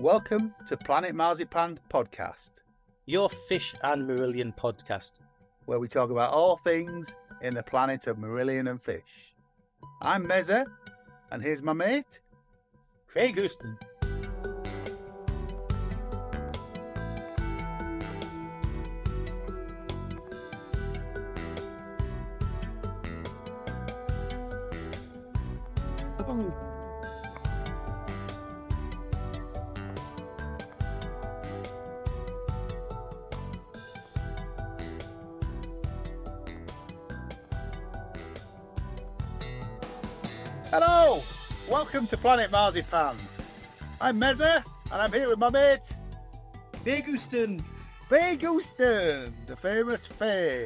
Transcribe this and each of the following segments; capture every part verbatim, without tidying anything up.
Welcome to Planet Marzipan Podcast, your fish and Marillion podcast, where we talk about all things in the planet of Marillion and fish. I'm Meza, and here's my mate, Craig Houston. Hello, welcome to Planet Marzipan. I'm Meza, and I'm here with my mate, Big Houston. Big Houston, the famous Faye.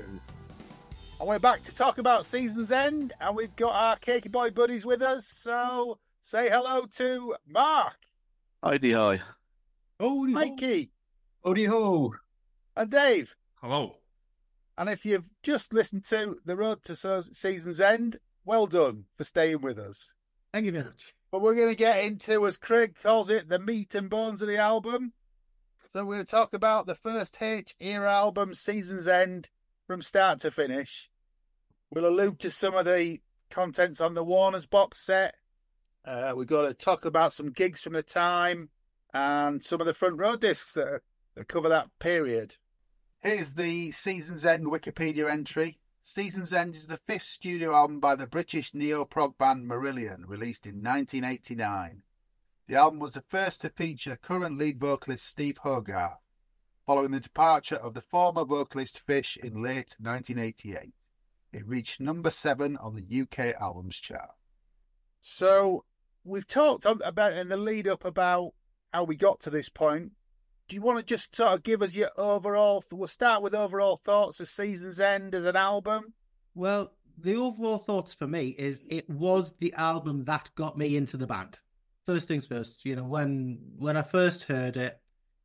And we're back to talk about Season's End, and we've got our Cakey Boy buddies with us, so say hello to Mark. Heidi hi. Howdy Mikey. Howdy ho. And Dave. Hello. And if you've just listened to The Road to Season's End, well done for staying with us. Thank you very much. But we're going to get into, as Craig calls it, the meat and bones of the album. So we're going to talk about the first H-era album, Season's End, from start to finish. We'll allude to some of the contents on the Warner's box set. Uh, we've got to talk about some gigs from the time and some of the front row discs that, that cover that period. Here's the Season's End Wikipedia entry. Season's End is the fifth studio album by the British neo-prog band Marillion, released in nineteen eighty-nine. The album was the first to feature current lead vocalist Steve Hogarth, following the departure of the former vocalist Fish in late nineteen eighty-eight. It reached number seven on the U K albums chart. So, we've talked about in the lead-up about how we got to this point. Do you want to just sort of give us your overall... We'll start with overall thoughts of Season's End as an album. Well, the overall thoughts for me is it was the album that got me into the band. First things first, you know, when when I first heard it,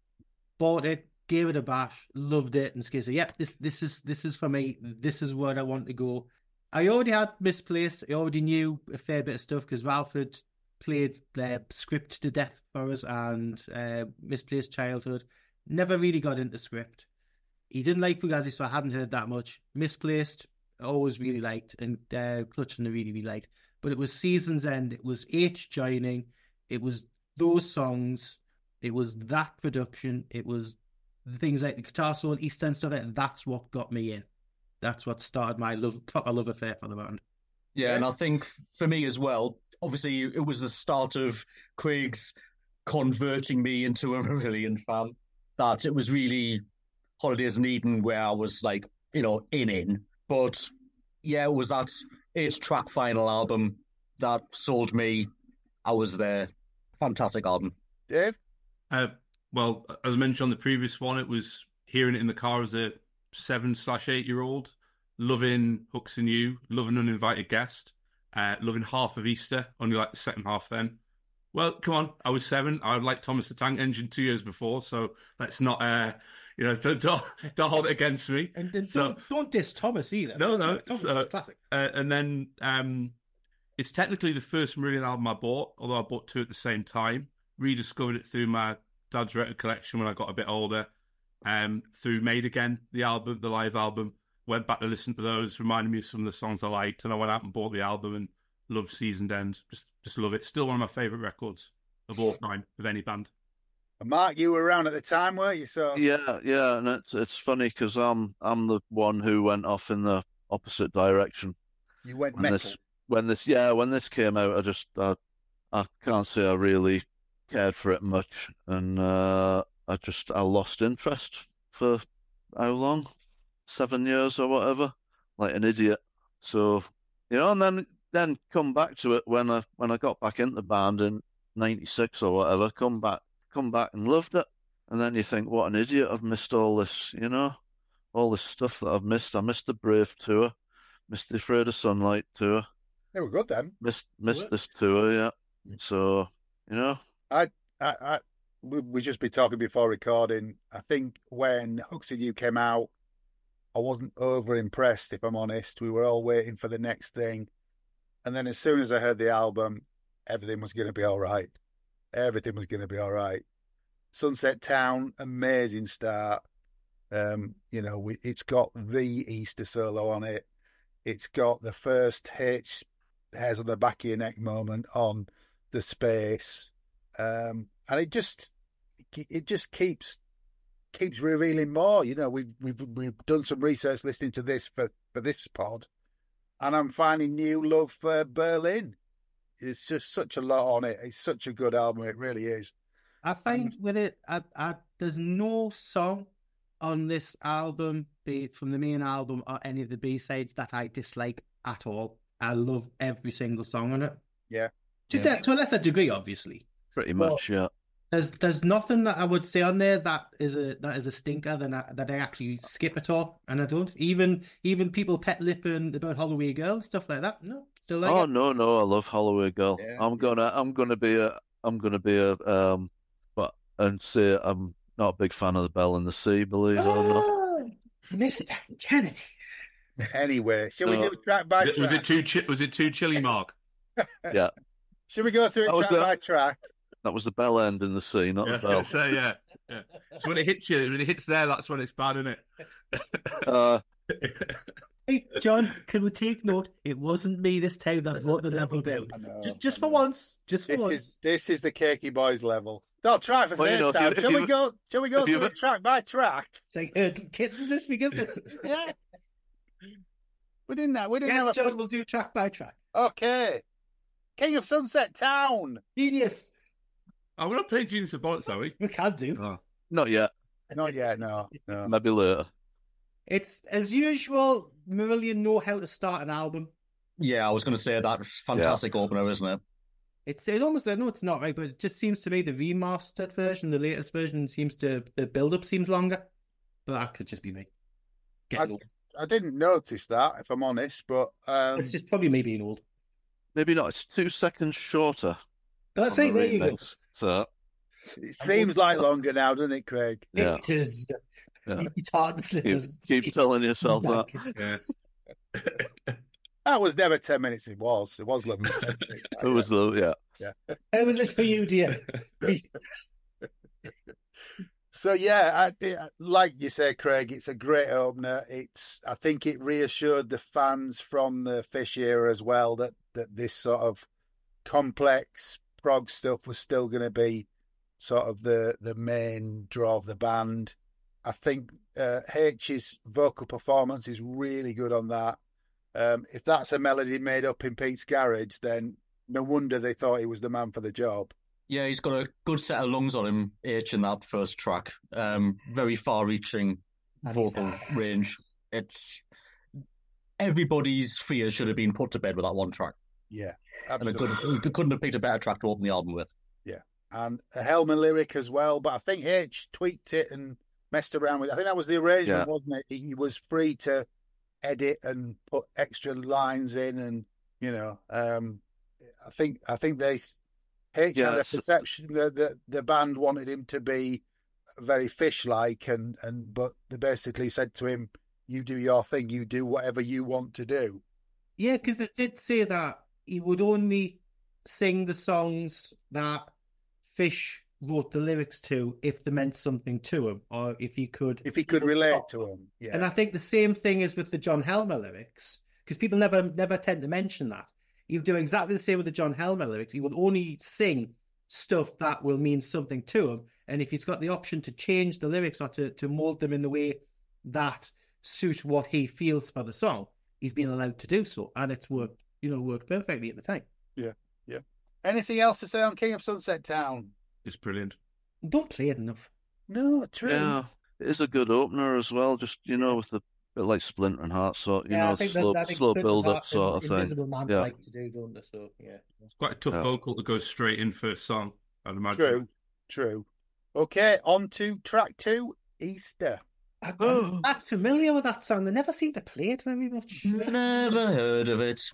bought it, gave it a bash, loved it, and said, "Yep, this this is this is for me. This is where I want to go." I already had Misplaced. I already knew a fair bit of stuff because Ralph had played uh, Script to death for us and uh, Misplaced Childhood. Never really got into Script. He didn't like Fugazi, so I hadn't heard that much. Misplaced, I always really liked, and uh, Clutching I really, really liked. But it was Season's End. It was H joining. It was those songs. It was that production. It was things like the guitar solo, East End stuff. And that's what got me in. That's what started my love, proper love affair for the band. Yeah, and I think for me as well, obviously it was the start of Craig's converting me into a Marillion fan, that it was really Holidays in Eden where I was like, you know, in in. But yeah, it was that eight-track final album that sold me. I was there. Fantastic album. Dave? Uh, well, as I mentioned on the previous one, it was hearing it in the car as a seven slash eight-year-old, loving Hooks and You, loving Uninvited Guest, uh, loving half of Easter, only like the second half then. Well, come on, I was seven. I liked Thomas the Tank Engine two years before, so let's not, uh, you know, don't, don't, don't hold it against me. And, and so, don't, don't diss Thomas either. No, no. Thomas So, is classic. Uh, and then um, it's technically the first Marillion album I bought, although I bought two at the same time. Rediscovered it through my dad's record collection when I got a bit older. Um, through Made Again, the album, the live album. Went back to listen to those, reminded me of some of the songs I liked, and I went out and bought the album and loved Season's End. Just, just love it. Still one of my favourite records of all time with any band. And Mark, you were around at the time, weren't you? So Yeah, yeah, and it's it's funny because I'm I'm the one who went off in the opposite direction. You went when metal. this when this yeah when this came out, I just I, I can't say I really cared for it much, and uh, I just I lost interest for how long, seven years or whatever, like an idiot. So you know, and then then come back to it when I when I got back into the band in ninety-six or whatever. Come back, come back and loved it. And then you think, what an idiot! I've missed all this, you know, all this stuff that I've missed. I missed the Brave tour, missed the Afraid of Sunlight tour. They were good then. Missed missed this tour, yeah. So you know, I, I, I we, we just been talking before recording. I think when Hooks and You came out, I wasn't over impressed, if I'm honest. We were all waiting for the next thing. And then as soon as I heard the album, everything was going to be all right. Everything was going to be all right. Sunset Town, amazing start. Um, you know, we, it's got the Easter solo on it. It's got the first H hairs on the back of your neck moment on the space, um, and it just it just keeps keeps revealing more. You know, we've we've we've done some research listening to this for, for this pod, and I'm finding new love for Berlin. It's just such a lot on it. It's such a good album. It really is. I find with it, I, I, there's no song on this album, be it from the main album or any of the B-sides, that I dislike at all. I love every single song on it. Yeah. To, Yeah. to a lesser degree, obviously. Pretty Well, much, yeah. There's there's nothing that I would say on there that is a that is a stinker that I, that I actually skip at all, and I don't. Even even people pet lipping about Holloway Girl, stuff like that. No, still like Oh it. no, no, I love Holloway Girl. Yeah, I'm gonna, I'm gonna be a, I'm gonna be a, um, but and say I'm not a big fan of the Bell in the Sea, believe it or not. Oh, Mister Kennedy. Anyway, shall we No. do track by Was it, track? was it too chi- was it too chilly, Mark? Yeah, Shall we go through That it was track the- by track? that was the Bell end in the sea, not Yeah, I the was Bell. gonna say, yeah, yeah. So when it hits you, when it hits there, that's when it's bad, isn't it? Uh, Hey, John, can we take note? It wasn't me this time that brought the level down. I know, Just, just I for know. once. Just for This once. is this is the Cakey Boys level. Don't try for Well, you third know, if time. you- if Shall we you- go? Shall we go if you- through it track by track? It's like herding kittens this week, isn't it? Yeah. We didn't. have- We didn't Yes, have a John, we'll do track by track. Okay. King of Sunset Town. Genius. Oh, we're not playing Genius of Bollocks, are we? We can do. Oh. not yet. Not yet. No. No. Maybe later. It's, as usual, Marillion know how to start an album. Yeah, I was going to say that fantastic opener, isn't it? It's it almost, I know it's not right, but it just seems to me the remastered version, the latest version, seems to, the build-up seems longer. But that could just be me. Getting I- old. I didn't notice that, if I'm honest, but um, It's just probably me being old. Maybe not. It's two seconds shorter. But let's on say, the there you go. remix. So it seems like longer now, doesn't it, Craig? yeah, It is. Yeah. You tartan keep, slippers. keep telling yourself that. Yeah. That was never ten minutes. It was. It was eleven minutes. It was the yeah. How was this for you, dear? So yeah, I, like you say, Craig, it's a great opener. It's I think it reassured the fans from the Fish era as well that that this sort of complex prog stuff was still going to be sort of the the main draw of the band. I think uh, H's vocal performance is really good on that. Um, if that's a melody made up in Pete's garage, then no wonder they thought he was the man for the job. Yeah, he's got a good set of lungs on him, H, in that first track. Um, very far-reaching vocal range. It's everybody's fears should have been put to bed with that one track, Yeah, and they absolutely. couldn't, they couldn't have picked a better track to open the album with. And a Helmer lyric as well. But I think H tweaked it and messed around with it. I think that was the arrangement, Yeah. wasn't it? He, he was free to edit and put extra lines in, and you know, um, I think I think they H Yeah, had a it's- perception that the, the band wanted him to be very fish-like, and and but they basically said to him, "You do your thing. You do whatever you want to do." Yeah, because they did say that he would only sing the songs that Fish wrote the lyrics to if they meant something to him, or if he could If he could relate to him, yeah. And I think the same thing is with the John Helmer lyrics, because people never never tend to mention that. He'll do exactly the same with the John Helmer lyrics. He will only sing stuff that will mean something to him. And if he's got the option to change the lyrics or to, to mold them in the way that suit what he feels for the song, he's been allowed to do so. And it's worked, you know, worked perfectly at the time. Anything else to say on King of Sunset Town? It's brilliant. Don't play it enough. No, true. Yeah, it is a good opener as well. Just you know, with the bit like Splinter and Heart, sort you know, slow, slow build up sort of thing. Invisible Man Yeah. like to do, don't they? So yeah. It's quite a tough Yeah. vocal to go straight in first song, I'd imagine. True, true. Okay, on to track two, Easter. I- I'm not familiar with that song. They never seem to play it very much. Never heard of it.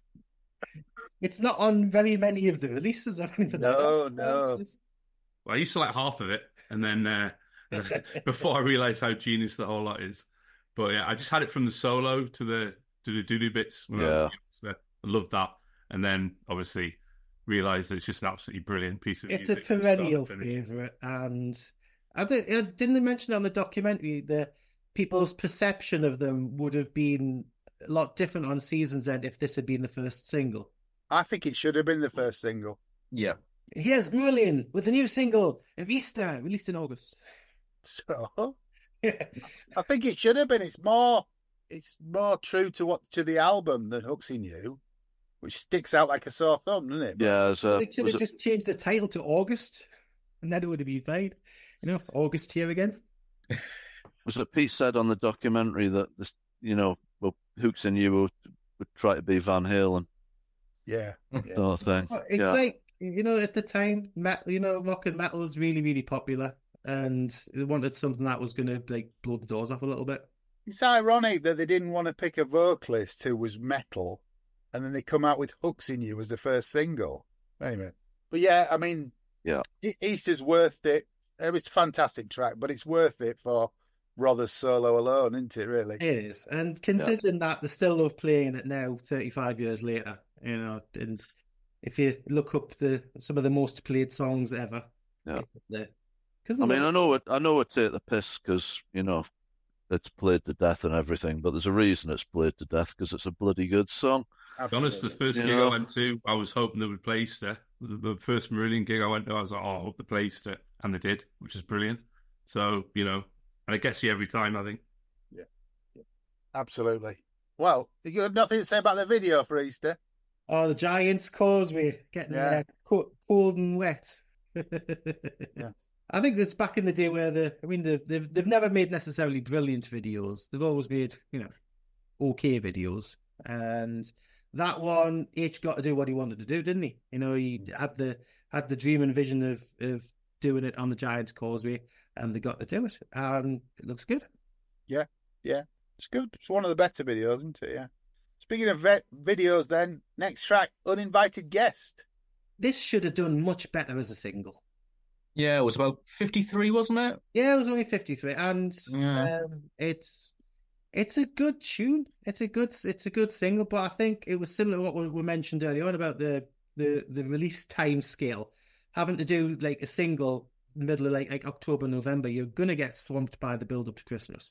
It's not on very many of the releases or anything No, like that. no. It's just- Well, I used to like half of it, and then uh, before I realised how genius the whole lot is. But yeah, I just had it from the solo to the to the doo-doo bits. When I, was Yeah. young, so I loved that, and then obviously realised that it's just an absolutely brilliant piece of It's a music. from start to perennial finish. favourite, and I think uh, didn't they mention on the documentary that people's perception of them would have been a lot different on Season's End if this had been the first single. I think it should have been the first single. Yeah. Here's Merlin with a new single, Vista, released in August. So I think it should have been. It's more, it's more true to what to the album than Hooksy New, which sticks out like a sore thumb, doesn't it? Yeah, as a, They should was have it- just changed the title to August, and then it would have been fine. You know, August here again. was it Pete said on the documentary that this, you know, well, Hooks and you would, would try to be Van Halen Yeah, yeah. sort of thing. Well, It's yeah. like, you know, at the time, met, you know, rock and metal was really, really popular, and they wanted something that was going to like blow the doors off a little bit. It's ironic that they didn't want to pick a vocalist who was metal, and then they come out with Hooks in You as the first single. Anyway, but yeah, I mean, Yeah. E- Easter's worth it. It was a fantastic track, but it's worth it for Rother's solo alone, isn't it? Really? It is, and considering that they still love playing it now, thirty-five years later, you know, and if you look up the some of the most played songs ever, Yeah. because I mean, I know it. I know it take the piss because you know it's played to death and everything, but there's a reason it's played to death because it's a bloody good song. To be honest, the Absolutely. first You gig know? I went to, I was hoping they would play Easter. The, the first Marillion gig I went to, I was like, oh, I hope they play Easter. And they did, which is brilliant. So, you know, and it gets you every time, I think. Absolutely. Well, you have nothing to say about the video for Easter? oh, the Giants Causeway getting Yeah. uh, co- cold and wet. Yeah. I think it's back in the day where the, I mean, they've, they've they've never made necessarily brilliant videos. They've always made, you know, okay videos. And that one, H got to do what he wanted to do, didn't he? You know, he had the had the dream and vision of of doing it on the Giants Causeway, and they got to do it, and it looks good. It's good. It's one of the better videos, isn't it? Yeah. Speaking of vet videos, then next track, Uninvited Guest. This should have done much better as a single. Yeah, it was about fifty-three, wasn't it? Yeah, it was only fifty-three, and Yeah. um, it's it's a good tune. It's a good it's a good single, but I think it was similar to what we, we mentioned earlier on about the, the the release time scale. Having to do like a single middle of like like October, November, you're gonna get swamped by the build up to Christmas.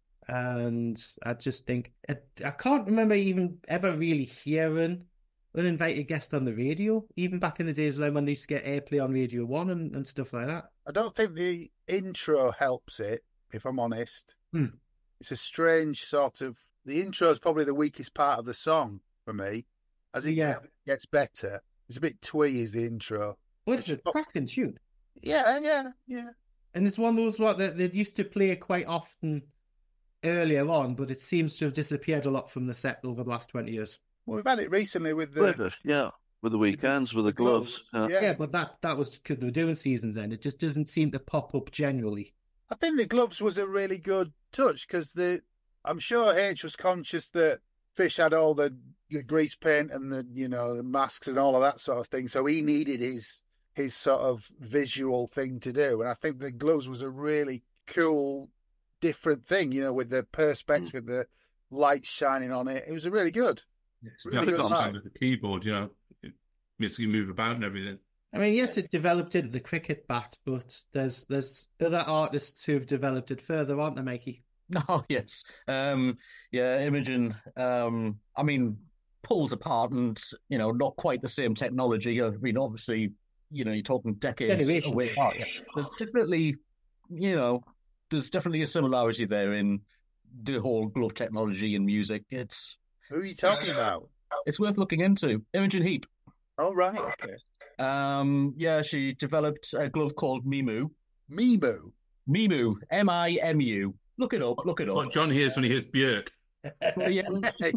And I just think I, I can't remember even ever really hearing an invited guest on the radio, even back in the days when they used to get airplay on Radio One and, and stuff like that. I don't think the intro helps it, if I'm honest. Hmm. It's a strange sort of. The intro is probably the weakest part of the song for me. As it Yeah. gets better, it's a bit twee, is the intro. But it's a cracking tune. Yeah, yeah, yeah. And it's one of those what that they used to play quite often earlier on, but it seems to have disappeared a lot from the set over the last twenty years. Well, we've had it recently with the. Played it, yeah, with the weekends, with the gloves. Yeah. Yeah. Yeah, but that that was because they were doing seasons then. It just doesn't seem to pop up generally. I think the gloves was a really good touch because the. I'm sure H was conscious that Fish had all the, the grease paint and the you know the masks and all of that sort of thing, so he needed his his sort of visual thing to do, and I think the gloves was a really cool, different thing, you know, with the perspex, with the lights shining on it. It was a really good. It's Really not good the vibe. of the keyboard, you know. It makes you move about and everything. I mean, yes, it developed into the cricket bat, but there's there's other artists who have developed it further, aren't there, Mikey? Oh, yes. Um, yeah, Imogen, um, I mean, pulls apart and, you know, not quite the same technology. I mean, obviously, you know, you're talking decades Generation away. apart, yeah. There's definitely, you know, there's definitely a similarity there in the whole glove technology and music. It's Who are you talking about? it's worth looking into. Imogen Heap. Oh, right. Okay. Um, yeah, she developed a glove called Mimu. Mimu. Mimu, M I M U. Look it up, look it up. What John hears when he hears Björk. But yeah,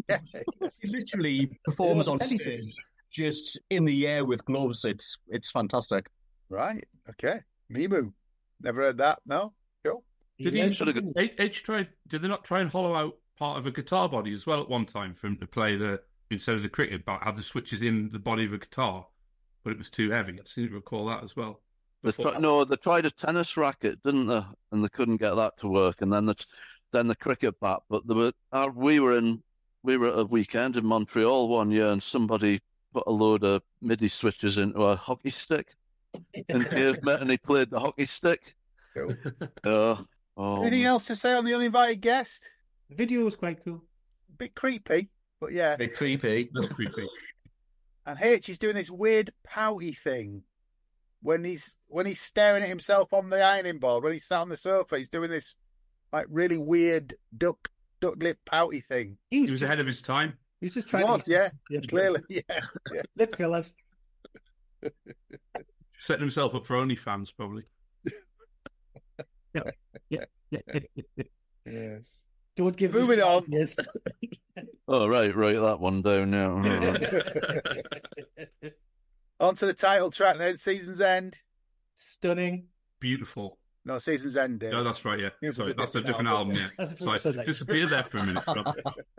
she literally performs on stage, just in the air with gloves. It's it's fantastic. Right. Okay. Mimu. Never heard that. No. Cool. Did Yeah, he should have got- H, H tried? Did they not try and hollow out part of a guitar body as well at one time for him to play the instead of the cricket bat? Had the switches in the body of a guitar, but it was too heavy. I seem to recall that as well. They Before- tri- no, they tried a tennis racket, didn't they? And they couldn't get that to work. And then the then the cricket bat. But they were uh, we were in we were at a weekend in Montreal one year, and somebody put a load of MIDI switches into a hockey stick and gave me, and he played the hockey stick. Cool. Uh, oh, Anything else to say on the uninvited guest? The video was quite cool. Bit creepy, but yeah. Bit creepy. That's creepy. And H is doing this weird pouty thing when he's when he's staring at himself on the ironing board. When he's sat on the sofa, he's doing this like really weird duck duck lip pouty thing. He was ahead of his time. He's just He trying was, to yeah, yeah. clearly, yeah. yeah. Lip fillers. Setting himself up for OnlyFans, probably. Yeah, yeah, yeah. Yes. Don't give Moving me on. Yes. oh, right, write that one down now. On to the title track then, Season's End. Stunning. Beautiful. No, Season's End. Dave. No, that's right, yeah. It was Sorry, a that's a different different album. album, yeah. That's a Sorry, Sunday. disappeared there for a minute. Rob.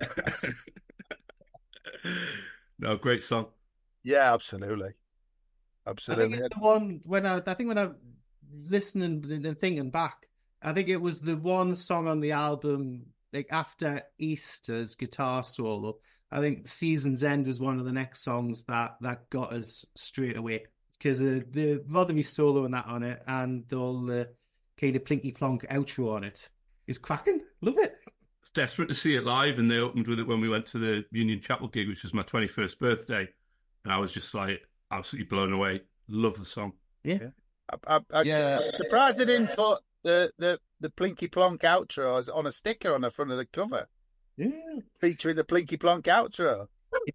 No, great song. Yeah, absolutely. I think Absolutely. it's the one when I, I think when I'm listening and thinking back, I think it was the one song on the album, like after Easter's guitar solo. I think Season's End was one of the next songs that, that got us straight away because uh, the Rotherham solo and that on it, and all the kind of plinky plonk outro on it is cracking. Love it. Desperate to see it live, and they opened with it when we went to the Union Chapel gig, which was my twenty-first birthday, and I was just like absolutely blown away. Love the song. Yeah. I, I, I, Yeah. I'm surprised they didn't put the, the, the Plinky Plonk outro as on a sticker on the front of the cover, Yeah. featuring the Plinky Plonk outro.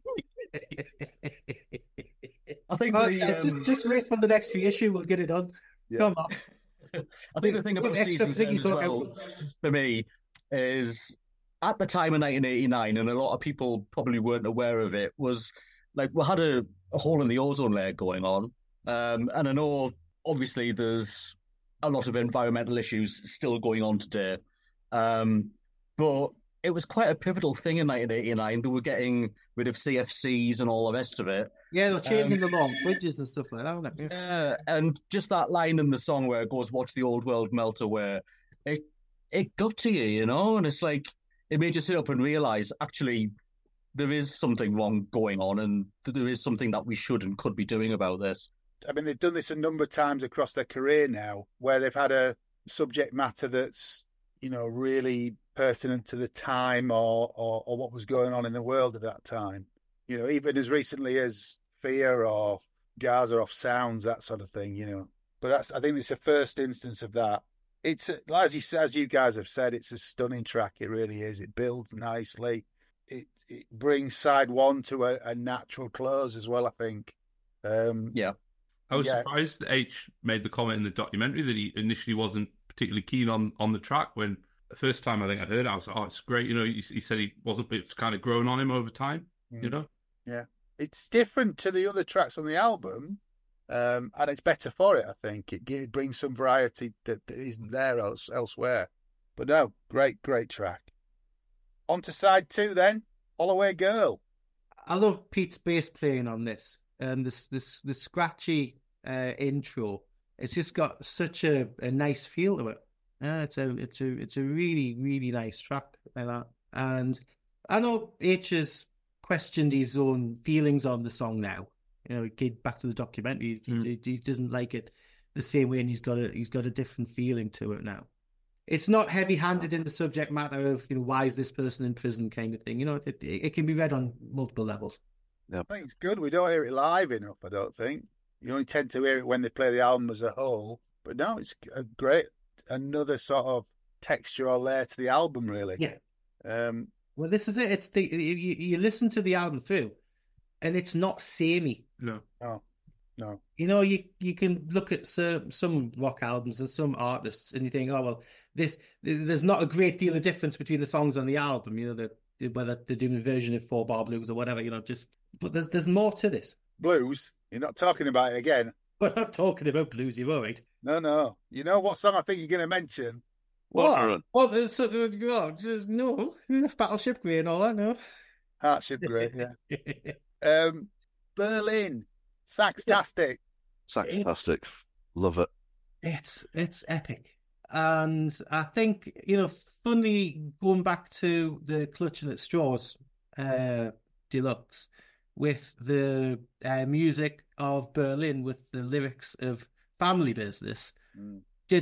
I think Oh, the, yeah, just um, just wait for the next reissue. We'll get it done. Yeah. Come on. I think the thing about With extra Season's End plinky as plonk well, for me, is at the time of nineteen eighty-nine, and a lot of people probably weren't aware of it, was like we had a, a hole in the ozone layer going on. Um, and I know, obviously, there's a lot of environmental issues still going on today. Um, but it was quite a pivotal thing in nineteen eighty-nine. They were getting rid of C F Cs and all the rest of it. Yeah, they're changing Um, the long bridges and stuff like that, aren't they? Yeah. Uh, and just that line in the song where it goes, "Watch the old world melt away," it it got to you, you know, and it's like it made you sit up and realize actually there is something wrong going on, and there is something that we should and could be doing about this. I mean, they've done this a number of times across their career now, where they've had a subject matter that's, you know, really pertinent to the time or, or, or what was going on in the world at that time. You know, even as recently as Fear or Gaza Off Sounds, that sort of thing, you know. But that's, I think it's the first instance of that. It's, a, as you, as you guys have said, it's a stunning track. It really is. It builds nicely. It, it brings side one to a, a natural close as well, I think. Um, Yeah. I was Yeah. surprised that H made the comment in the documentary that he initially wasn't particularly keen on, on the track. When the first time I think I heard it, I was like, oh, it's great. You know, he, he said he wasn't, it's kind of grown on him over time, you know? Yeah. It's different to the other tracks on the album, um, and it's better for it, I think. It, it brings some variety that, that isn't there else, elsewhere. But no, great, great track. On to side two then, Holloway Girl. I love Pete's bass playing on this, and this this the scratchy uh, intro. It's just got such a, a nice feel to it. Yeah, it's a it's a it's a really really nice track like that. And I know H has questioned his own feelings on the song now. You know, he came back to the documentary. He, Mm. he, he doesn't like it the same way, and he's got a he's got a different feeling to it now. It's not heavy-handed in the subject matter of, you know, why is this person in prison kind of thing. You know, it, it, it can be read on multiple levels. I think it's good. We don't hear it live enough, I don't think. You only tend to hear it when they play the album as a whole. But no, it's a great, another sort of textural layer to the album, really. Yeah. Um, Well, this is it. It's the you, you listen to the album through, and it's not samey. No. no, no. You know, you you can look at some some rock albums and some artists, and you think, oh well, this there's not a great deal of difference between the songs on the album. You know, the, whether they're doing a version of Four Bar Blues or whatever. You know, just but there's there's more to this. Blues, you're not talking about it again. We're not talking about blues. You're all right. No, no. You know what song I think you're going to mention? What? Oh, there's so, oh, just no Battleship Grey and all that. No. Heartship Grey, yeah. Um, Berlin, Saxtastic. Saxtastic. Love it. It's it's epic, and I think, you know, funny going back to the Clutching at Straws uh, deluxe with the uh, music of Berlin with the lyrics of Family Business Mm. didn't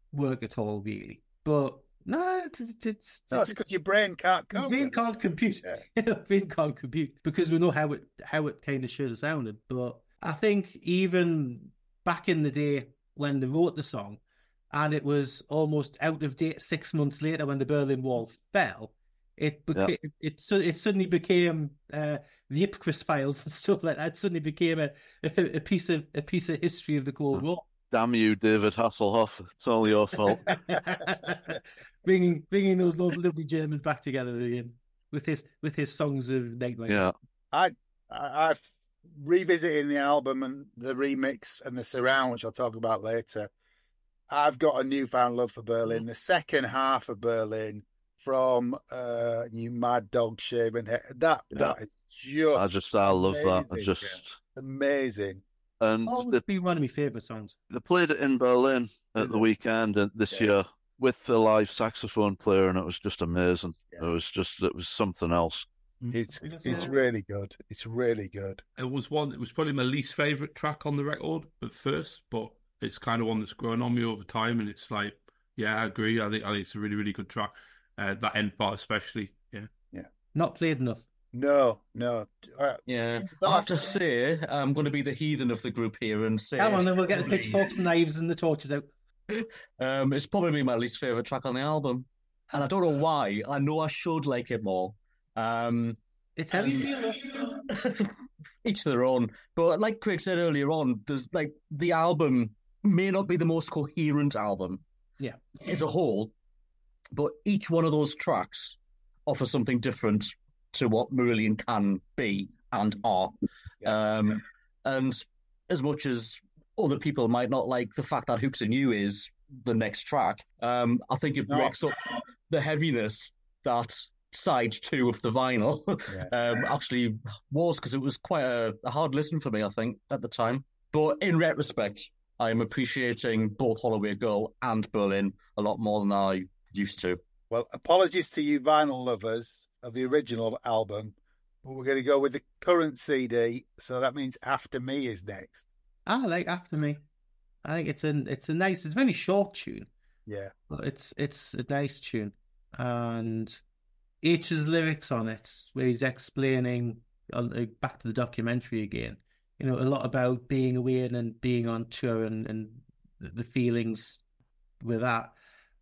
work at all, really. But no, it's it's, it's, No, it's because your brain can't cope. brain with it. can't compute. Yeah. Brain can't compute because we know how it how it kind of should have sounded. But I think even back in the day when they wrote the song, and it was almost out of date six months later when the Berlin Wall fell, it became Yeah. it so it suddenly became uh, the Ipcris files and stuff like that. It suddenly became a, a a piece of a piece of history of the Cold War. Damn you, David Hasselhoff. It's all your fault. bringing bringing those lovely, lovely Germans back together again with his with his songs of Nightmare. Yeah. I, I, I've revisiting the album and the remix and the surround, which I'll talk about later. I've got a newfound love for Berlin. The second half of Berlin, from uh, You Mad Dog Shaving Head, that Yeah. that is just I just, I love that. I amazing, just, yeah. amazing. and Always they, been one of my favourite songs. they played it in Berlin at Did the they? weekend and this Yeah. year with the live saxophone player, and it was just amazing. Yeah. It was just, it was something else. It's It's, it's uh, really good. It's really good. It was one. It was probably my least favorite track on the record at first, but it's kind of one that's grown on me over time. And it's like, yeah, I agree. I think I think it's a really really good track. Uh, that end part especially. Yeah. Not played enough. No, no. Uh, Yeah, That's- I have to say, I'm going to be the heathen of the group here and say Come on, then we'll get the probably- pitchforks, the knives, and the torches out. Um, it's probably my least favorite track on the album, and I don't know why. I know I should like it more. Um, It's how you and- feel. though. each their own. But like Craig said earlier on, there's like the album may not be the most coherent album, Yeah. as a whole, but each one of those tracks offers something different to what Marillion can be and are. Um, and as much as other people might not like the fact that Hooks and You is the next track, um, I think it No. breaks up the heaviness that side two of the vinyl um, actually was, because it was quite a, a hard listen for me, I think, at the time. But in retrospect, I am appreciating both Holloway Girl and Berlin a lot more than I used to. Well, apologies to you vinyl lovers of the original album, but we're going to go with the current C D. So that means After Me is next. I like After Me. I think it's a it's a nice, it's a very short tune, Yeah, but it's it's a nice tune. And H's lyrics on it, where he's explaining uh, back to the documentary again, you know, a lot about being away and, and being on tour and, and the the feelings with that.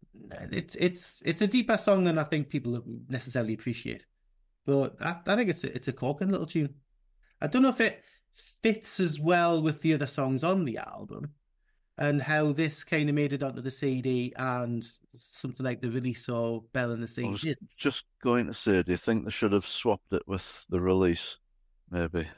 It's it's it's a deeper song than I think people necessarily appreciate, but I, I think it's a, it's a corking little tune. I don't know if it fits as well with the other songs on the album, and how this kind of made it onto the C D and something like the release or Bell and the Sea I was did. just going to say, do you think they should have swapped it with the release? Maybe.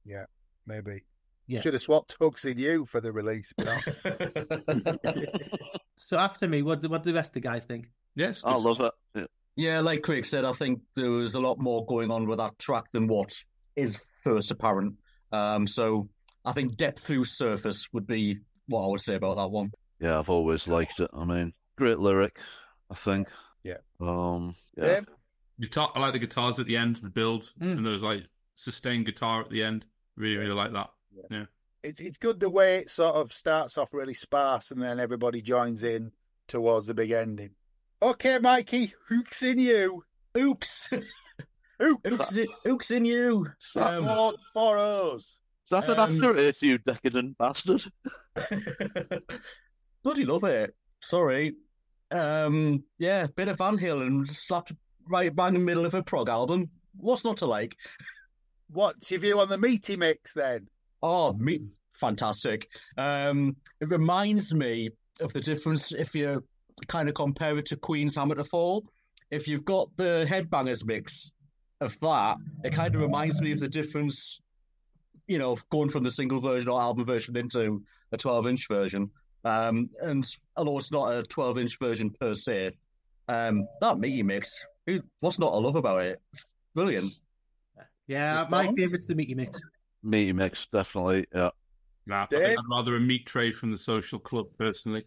maybe. Yeah. Should have swapped Hooks in You for the release. But no. So After Me, what what do the rest of the guys think? Yes. I love it. Yeah. Yeah, like Craig said, I think there was a lot more going on with that track than what is first apparent. Um, so I think depth through surface would be what I would say about that one. Yeah, I've always liked it. I mean, great lyric, I think. Yeah. Um. Yeah. Dave? Guitar, I like the guitars at the end, the build, Mm. and there's like sustained guitar at the end. Really, really like that. It's it's good the way it sort of starts off really sparse and then everybody joins in towards the big ending. Okay, Mikey, Hooks in You. Oops, Hooks. oops, oops in you. Um, Four, four O's. Is that an um, after it, you decadent bastard? Bloody love it. Sorry. Um, yeah, bit of Van Halen slapped right bang in the middle of a prog album. What's not to like? What's your view on the meaty mix then? Oh, me, fantastic. Um, it reminds me of the difference if you kind of compare it to Queen's Hammer to Fall. If you've got the Headbangers mix of that, it kind of reminds me of the difference, you know, going from the single version or album version into a twelve-inch version. Um, and although it's not a twelve-inch version per se, um, that meaty mix, what's not to love about it? It's brilliant. Yeah, It's my fun. favourite's the Meaty Mix. Meaty mix, definitely. Yeah. Nah, I Dave? think I'd rather a meat tray from the social club, personally.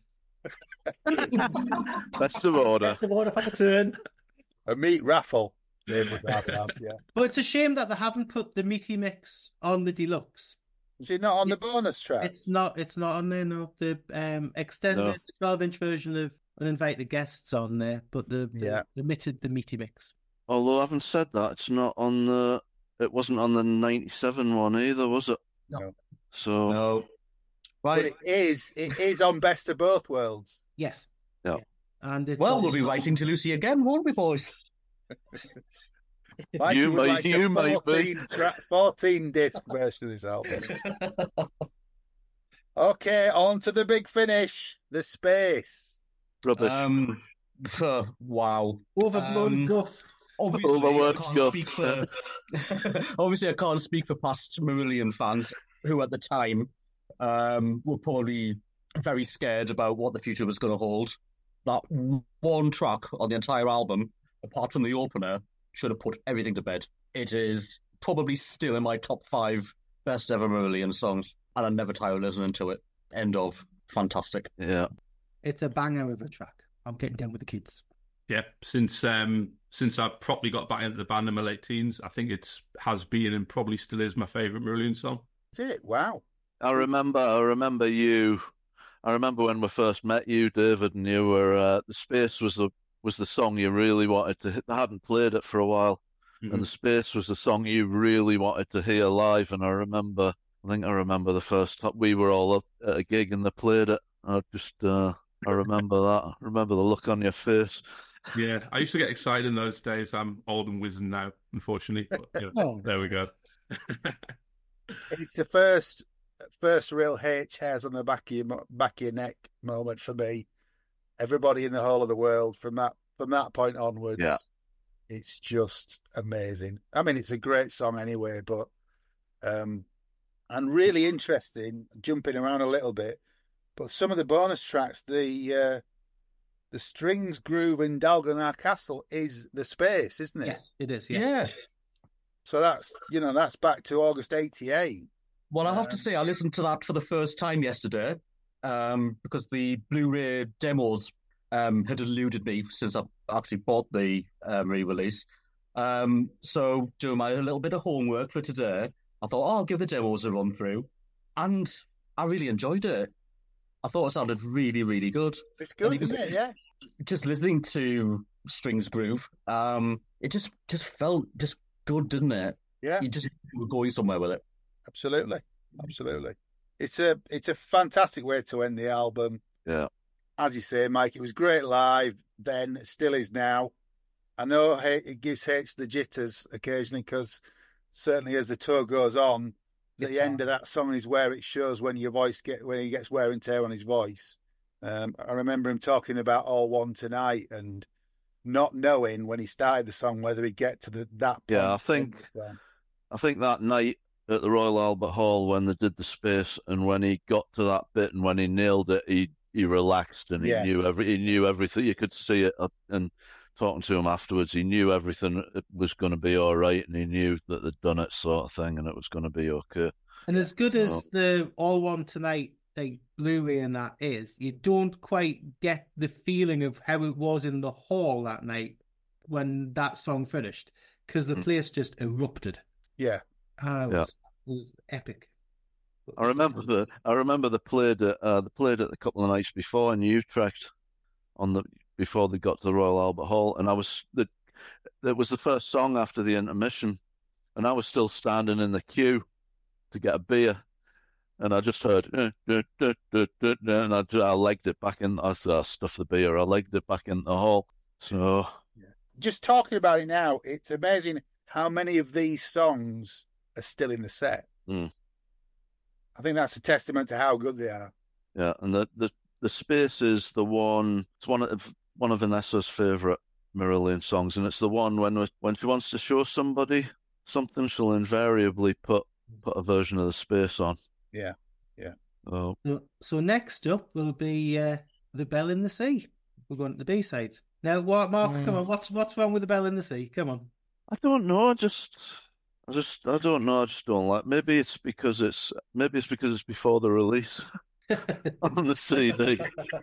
Best of order. That's the one if I could turn. A meat raffle. Dave would rather have, yeah. But it's a shame that they haven't put the Meaty Mix on the deluxe, Is it not on Yeah, the bonus track? It's not. It's not on there. No, the um extended twelve-inch version of Uninvited Guests on there, but the, the Yeah. omitted the meaty mix. Although having said that, it's not on the. It wasn't on the ninety-seven one either, was it? No. So No. But Right. it is. It is on Best of Both Worlds. Yes. Yeah. And it's Well, on- we'll be writing to Lucy again, won't we, boys? Mikey You would might- like a you might be. fourteen, tra- fourteen disc version of this album. Okay, on to the big finish. The space. rubbish. Um, phew, wow. overblown Um, guff. Obviously, I Overworked can't guff. speak for. Obviously, I can't speak for past Marillion fans who, at the time, um, were probably very scared about what the future was going to hold. That one track on the entire album, apart from the opener, should have put everything to bed. It is probably still in my top five best ever Marillion songs, and I never tire of listening to it. End of. Fantastic. Yeah. It's a banger of a track. I'm getting down with the kids. Yeah, since um since I properly got back into the band in my late teens, I think it's has been and probably still is my favourite Marillion song. Is it? Wow. I remember. I remember you. I remember when we first met you, David, and you were. Uh, the space was the was the song you really wanted to hit. I hadn't played it for a while, Mhm. and the space was the song you really wanted to hear live. And I remember. I think I remember the first time we were all up at a gig and they played it. I just. Uh, I remember that. I remember the look on your face. Yeah, I used to get excited in those days. I'm old and wizened now, unfortunately. But, you know, Oh. there we go. It's the first first real H hairs on the back of your mo- back of your neck moment for me. Everybody in the whole of the world from that from that point onwards. Yeah. It's just amazing. I mean, it's a great song anyway, but um, and really interesting. Jumping around a little bit, but some of the bonus tracks, the uh, the strings groove in Dalgarnar Castle is the space, isn't it? Yes, it is. Yeah. Yeah. So that's you know that's back to August eighty-eight. Well, I have to Um, say, I listened to that for the first time yesterday um, because the Blu-ray demos um, had eluded me since I actually bought the um, re-release. Um, so, doing my little bit of homework for today, I thought, oh, I'll give the demos a run through, and I really enjoyed it. I thought it sounded really, really good. It's good, you can isn't it? Yeah. Just listening to Strings Groove, um, it just just felt just good, didn't it? Yeah. You just you were going somewhere with it. Absolutely, absolutely. It's a it's a fantastic way to end the album. Yeah. As you say, Mike, it was great live then, it still is now. I know H- it gives H the jitters occasionally because certainly as the tour goes on, the It's end hard. of that song is where it shows when your voice get when he gets wear and tear on his voice. Um, I remember him talking about All One Tonight and not knowing when he started the song whether he'd get to the that point. Yeah, I think- in the song. I think that night at the Royal Albert Hall when they did the space and when he got to that bit and when he nailed it, he he relaxed and he Yes. knew every he knew everything. You could see it up, and talking to him afterwards, he knew everything was going to be all right, and he knew that they'd done it, sort of thing, and it was going to be okay. And as good as Oh. the All One Tonight, the Blu-ray and that is, you don't quite get the feeling of how it was in the hall that night when that song finished, because the Mm. place just erupted. Yeah. Uh, it, Yeah. was, it was epic. I remember the I remember they played it uh, they played it a couple of nights before in Utrecht on the before they got to the Royal Albert Hall, and I was the it was the first song after the intermission, and I was still standing in the queue to get a beer, and I just heard "Uh, duh, duh, duh, duh, duh," and I, ju- I legged it back in. I said, I stuffed the beer. I legged it back in the hall. So Just talking about it now, it's amazing how many of these songs are still in the set. Mm. I think that's a testament to how good they are. yeah, and the the the space is the one. It's one of one of Vanessa's favorite Marillion songs, and it's the one when when she wants to show somebody something, she'll invariably put put a version of the space on. Yeah, yeah. Oh, So, so next up will be uh, The Bell in the Sea. We're going to the B-sides. Now, what, Mark, come on, what's what's wrong with The Bell in the Sea? Come on. I don't know. I just, I just, I don't know. I just don't like. Maybe it's because it's maybe it's because it's before the release. on the C D.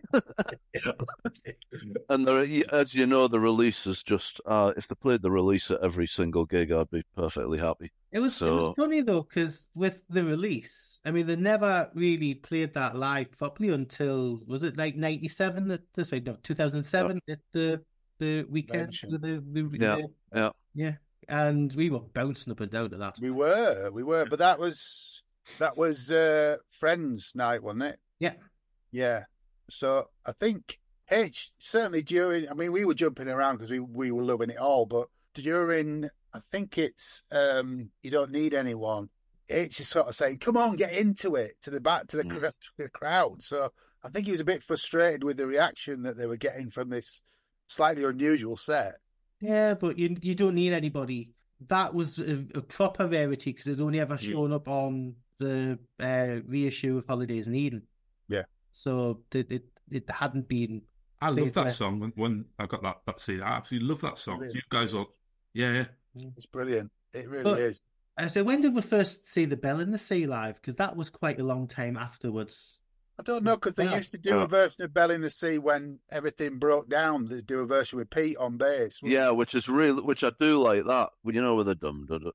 And there, as you know, the release is just, uh, if they played the release at every single gig, I'd be perfectly happy. It was, So- it was funny though, because with the release, I mean, they never really played that live properly until, was it like ninety-seven? At the, sorry, no, two thousand seven at the the weekend. Mention. The, the, the, Yeah, the- yeah. yeah. And we were bouncing up and down to that. We were, we were, but that was that was uh, Friends night, wasn't it? Yeah. Yeah. So I think H certainly during. I mean, we were jumping around because we we were loving it all, but during, I think it's um, You Don't Need Anyone. H is sort of saying, "Come on, get into it," to the back to the, Mm. cr- to the crowd. So I think he was a bit frustrated with the reaction that they were getting from this slightly unusual set. Yeah, but you you don't need anybody. That was a, a proper rarity because it only ever shown up on the uh, reissue of Holidays in Eden. Yeah. So it it, it hadn't been. I love Please, that yeah. song when, when I got that, that C D. I absolutely love that song. Brilliant. You guys are, yeah, yeah. It's brilliant. It really But- is. Uh, so when did we first see the Bell in the Sea live? Because that was quite a long time afterwards. I don't know because they Yeah. used to do Yeah. a version of Bell in the Sea when everything broke down. They do a version with Pete on bass. wouldn't Yeah, which is really, which I do like that. Well, you know, with the dum dum,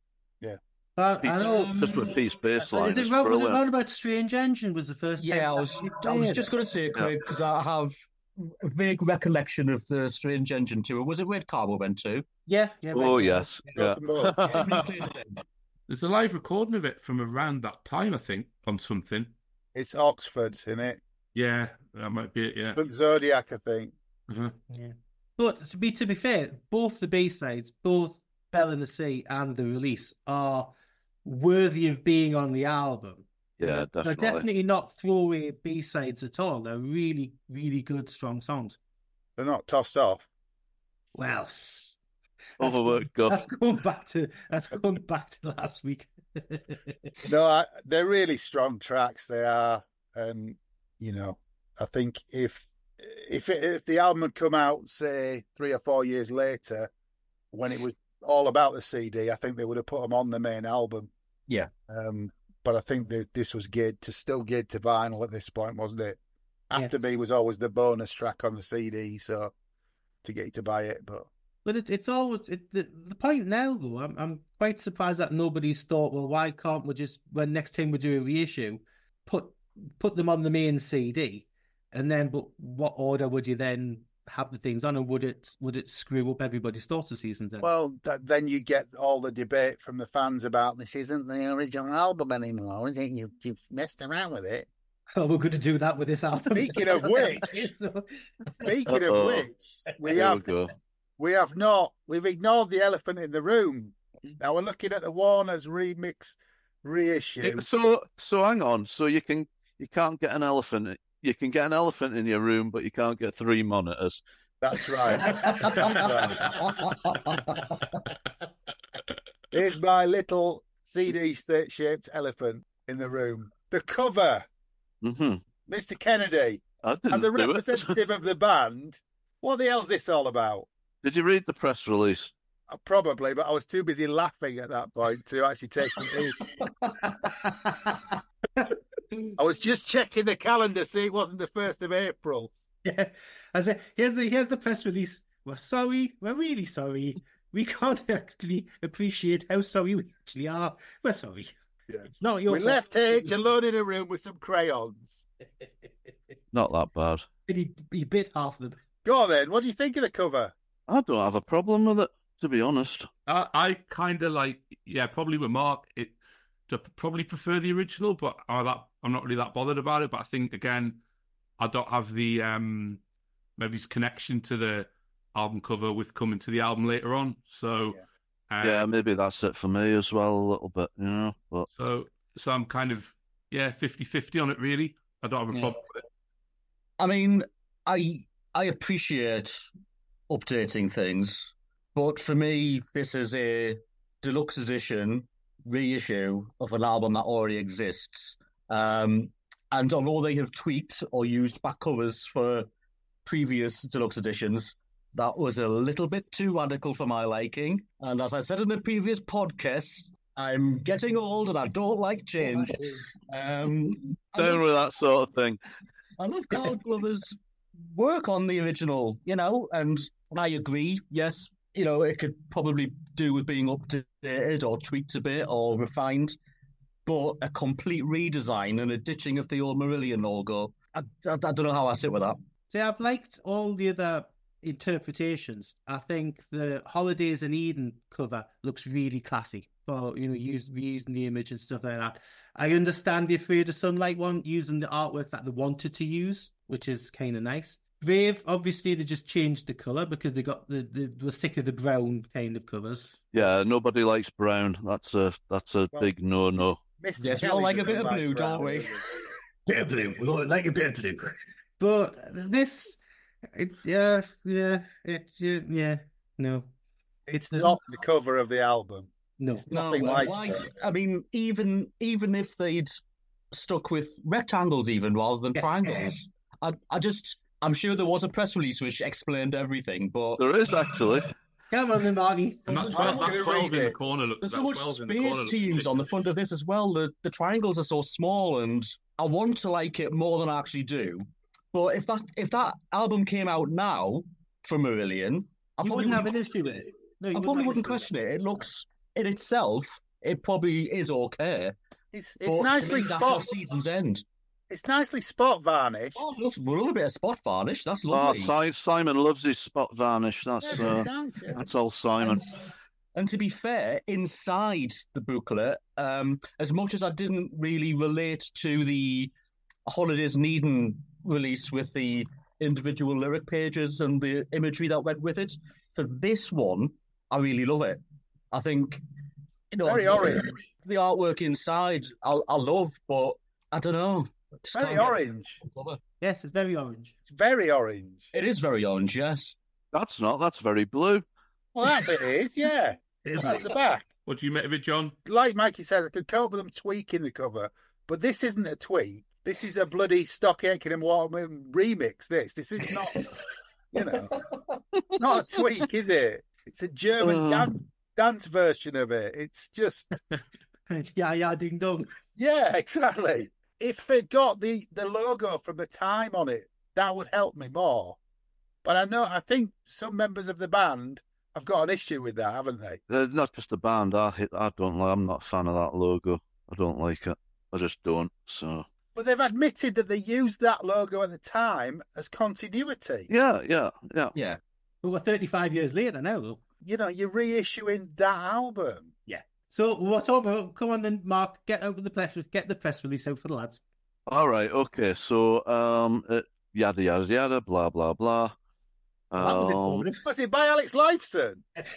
But I know. just with piece bass line. Is it it's round, was it brilliant. round about Strange Engine was the first time? Yeah, I that was, you I was played just it? going to say, Craig, because I have a vague recollection of the Strange Engine tour. Was it Red Carbo went to? Yeah, yeah. Oh right. yes, Both and both. yeah. There's a live recording of it from around that time, I think, on something. It's Oxford, isn't it? Yeah, that might be it, yeah. But Zodiac, I think. Uh-huh. Yeah. But to be to be fair, both the B sides, both Bell in the Sea and the release, are worthy of being on the album. Yeah, They're definitely. definitely not throwaway B sides at all. They're really, really good, strong songs. They're not tossed off. Well, that's, Overworked guff. that's going back to that's going back to last week. No, I, they're really strong tracks. They are, and you know, I think if if it, if the album had come out, say three or four years later, when it was all about the C D, I think they would have put them on the main album. Yeah. Um, but I think that this was geared to still geared to vinyl at this point, wasn't it? Yeah. After Me was always the bonus track on the C D, so to get you to buy it. But But it, it's always it, the, the point now, though. I'm I'm quite surprised that nobody's thought, well, why can't we just when next time we do a reissue, put put them on the main C D, and then but what order would you then have the things on, and would it would it screw up everybody's thoughts of season then? well, that, then you get all the debate from the fans about this isn't the original album anymore, is it? You you've messed around with it. Oh, we're going to do that with this album. Speaking of which, So- Speaking of Uh-oh. which, we There we have go. we have not we've ignored the elephant in the room. Now we're looking at the Warner's remix reissue. It- So, so hang on. So you can you can't get an elephant. You can get an elephant in your room, but you can't get three monitors. That's right. That's right. Here's my little C D shaped elephant in the room. The cover, hmm Mister Kennedy, I didn't as a do it. representative of the band. What the hell's this all about? Did you read the press release? Uh, Probably, but I was too busy laughing at that point to actually take it in. I was just checking the calendar, see it wasn't the first of April. Yeah, I said, here's the here's the press release. We're sorry. We're really sorry. We can't actually appreciate how sorry we actually are. We're sorry. Yeah. It's not your We fault. left H alone in a room with some crayons. Not that bad. And he, he bit half of them. Go on then, what do you think of the cover? I don't have a problem with it, to be honest. I, I kind of like, yeah, probably with Mark, it to probably prefer the original, but I that I'm not really that bothered about it. But I think again, I don't have the um maybe his connection to the album cover with coming to the album later on. So um, Yeah, maybe that's it for me as well, a little bit, you know. But so so I'm kind of yeah fifty-fifty on it really. I don't have a Yeah. problem with it. I mean, I I appreciate updating things, but for me, this is a deluxe edition reissue of an album that already exists. Um, and although they have tweaked or used back covers for previous deluxe editions, that was a little bit too radical for my liking. And as I said in the previous podcast, I'm getting old and I don't like change. Um, I Down love, with that sort of thing. I love Carl Glover's work on the original, you know, and I agree. Yes, you know, it could probably do with being updated or tweaked a bit or refined, but a complete redesign and a ditching of the old Marillion logo. I, I, I don't know how I sit with that. See, I've liked all the other interpretations. I think the Holidays in Eden cover looks really classy for, you know, use, using the image and stuff like that. I understand the Afraid of Sunlight one, using the artwork that they wanted to use, which is kind of nice. Brave, obviously, they just changed the colour because they got the, the, they were sick of the brown kind of covers. Yeah, nobody likes brown. That's a that's a Well, big no-no. Mister Yes, we Kelly all like a doesn't bit of blue, brown, don't we? does he? Bit of blue. We all like a bit of blue. But this, it, yeah, yeah, it, yeah, yeah, no, It's not the cover of the album. no. It's nothing No, like why? it. I mean, even even if they'd stuck with rectangles, even rather than triangles, I I just I'm sure there was a press release which explained everything, but There is actually. Come on, then, Marty. And that There's twelve, so that much- twelve in the read it. corner looks. there's that so much twelve in the corner space looks to use on the ridiculous. front of this as well. The the triangles are so small, and I want to like it more than I actually do. But if that if that album came out now from Marillion, I You probably wouldn't have wouldn't an issue with it. No, you I probably have wouldn't an issue question it. It looks in itself, it probably is okay. It's but it's to nicely me, that's your spot. season's end. It's nicely spot varnished. Oh, love, we love a bit of spot varnish. That's Oh, lovely. Si- Simon loves his spot varnish. That's Yeah, uh, it's nice, yeah. that's all Simon. And to be fair, inside the booklet, um, as much as I didn't really relate to the Holidays in Eden release with the individual lyric pages and the imagery that went with it, for this one, I really love it. I think, you know, Very the- orange. The artwork inside, I, I love, but I don't know. I just Very can't get orange. the cover. Yes, it's very orange. It's very orange. It is very orange, yes. That's not. That's very blue. Well, that bit is, yeah. At the back. What do you make of it, John? Like Mikey said, I could come up with them tweaking the cover, but this isn't a tweak. This is a bloody Stock Aitken and Waterman remix. This, this is not, you know, not a tweak, is it? It's a German Uh. dance, dance version of it. It's just, yeah, yeah, ding dong. yeah, exactly. If it got the the logo from the time on it, that would help me more. But I know, I think some members of the band have got an issue with that, haven't they? They're not just a band. I hit. I don't like. I'm not a fan of that logo. I don't like it. I just don't. So But they've admitted that they used that logo at the time as continuity. yeah, yeah, yeah. Yeah. But we're thirty-five years later now, though. You know, you're reissuing that album. So what's all about? Come on then, Mark. Get out with the press. Get the press release out for the lads. All right. Okay. So um, it, yada yada yada. Blah blah blah. Well, that was Um, informative. Was it by Alex Lifeson?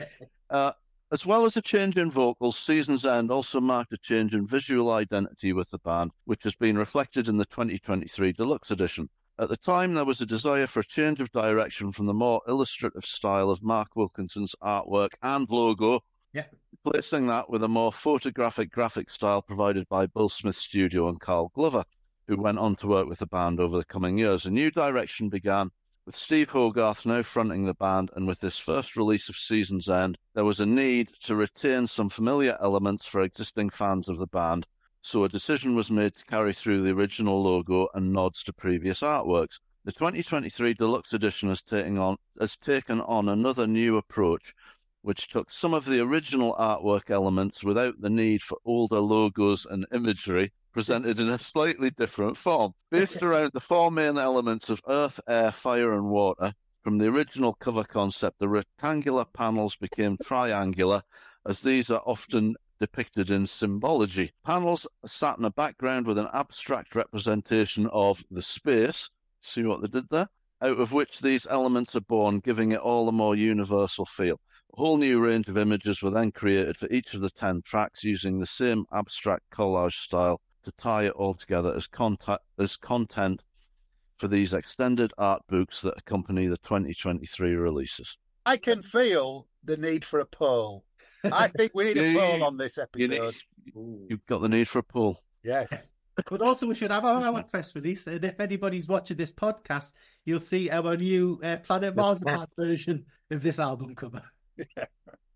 Uh, as well as a change in vocals, Season's End also marked a change in visual identity with the band, which has been reflected in the twenty twenty-three Deluxe Edition. At the time, there was a desire for a change of direction from the more illustrative style of Mark Wilkinson's artwork and logo, Yeah. replacing that with a more photographic graphic style provided by Bill Smith Studio and Carl Glover, who went on to work with the band over the coming years. A new direction began, with Steve Hogarth now fronting the band, and with this first release of Season's End, there was a need to retain some familiar elements for existing fans of the band, so a decision was made to carry through the original logo and nods to previous artworks. The twenty twenty-three Deluxe Edition has taken on, has taken on another new approach, which took some of the original artwork elements without the need for older logos and imagery, presented in a slightly different form. Based around the four main elements of earth, air, fire, and water, from the original cover concept, the rectangular panels became triangular, as these are often depicted in symbology. Panels sat in a background with an abstract representation of the space, see what they did there, out of which these elements are born, giving it all a more universal feel. A whole new range of images were then created for each of the ten tracks using the same abstract collage style to tie it all together as, content, as content for these extended art books that accompany the twenty twenty-three releases. I can feel the need for a poll. I think we need a Yeah, poll on this You need, episode. you've got the need for a poll. Yes. But also, we should have our, our press release. And if anybody's watching this podcast, you'll see our new uh, Planet Mars version of this album cover.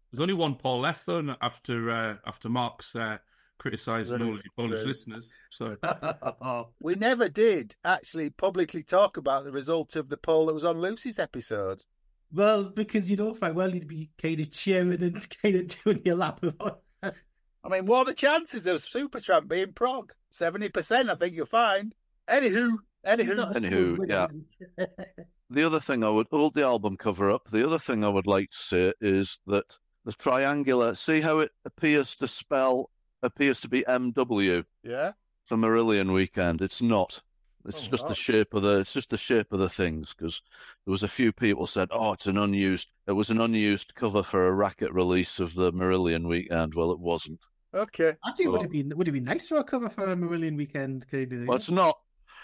There's only one Paul left though after uh, after Mark's uh, criticising all of your bonus True. listeners. So We never did actually publicly talk about the result of the poll that was on Lucy's episode. Well, because you know, Frank, well, you'd be kind of cheering and kind of doing your lap of honor. I mean, what are the chances of Supertramp being prog? seventy percent, I think you'll find. Anywho, He's not anywho. a Anywho, smug, yeah. is he? The other thing I would hold the album cover up. The other thing I would like to say is that the triangular. See how it appears to spell appears to be M W Yeah. for Marillion Weekend. It's not. It's Oh, just wow. the shape of the. It's just the shape of the things. Because there was a few people said, "Oh, it's an unused." It was an unused cover for a racket release of the Marillion Weekend. Well, it wasn't. Okay. I think it would Oh. have been would have been nice for a cover for a Marillion Weekend. Kind of, Well, it's not.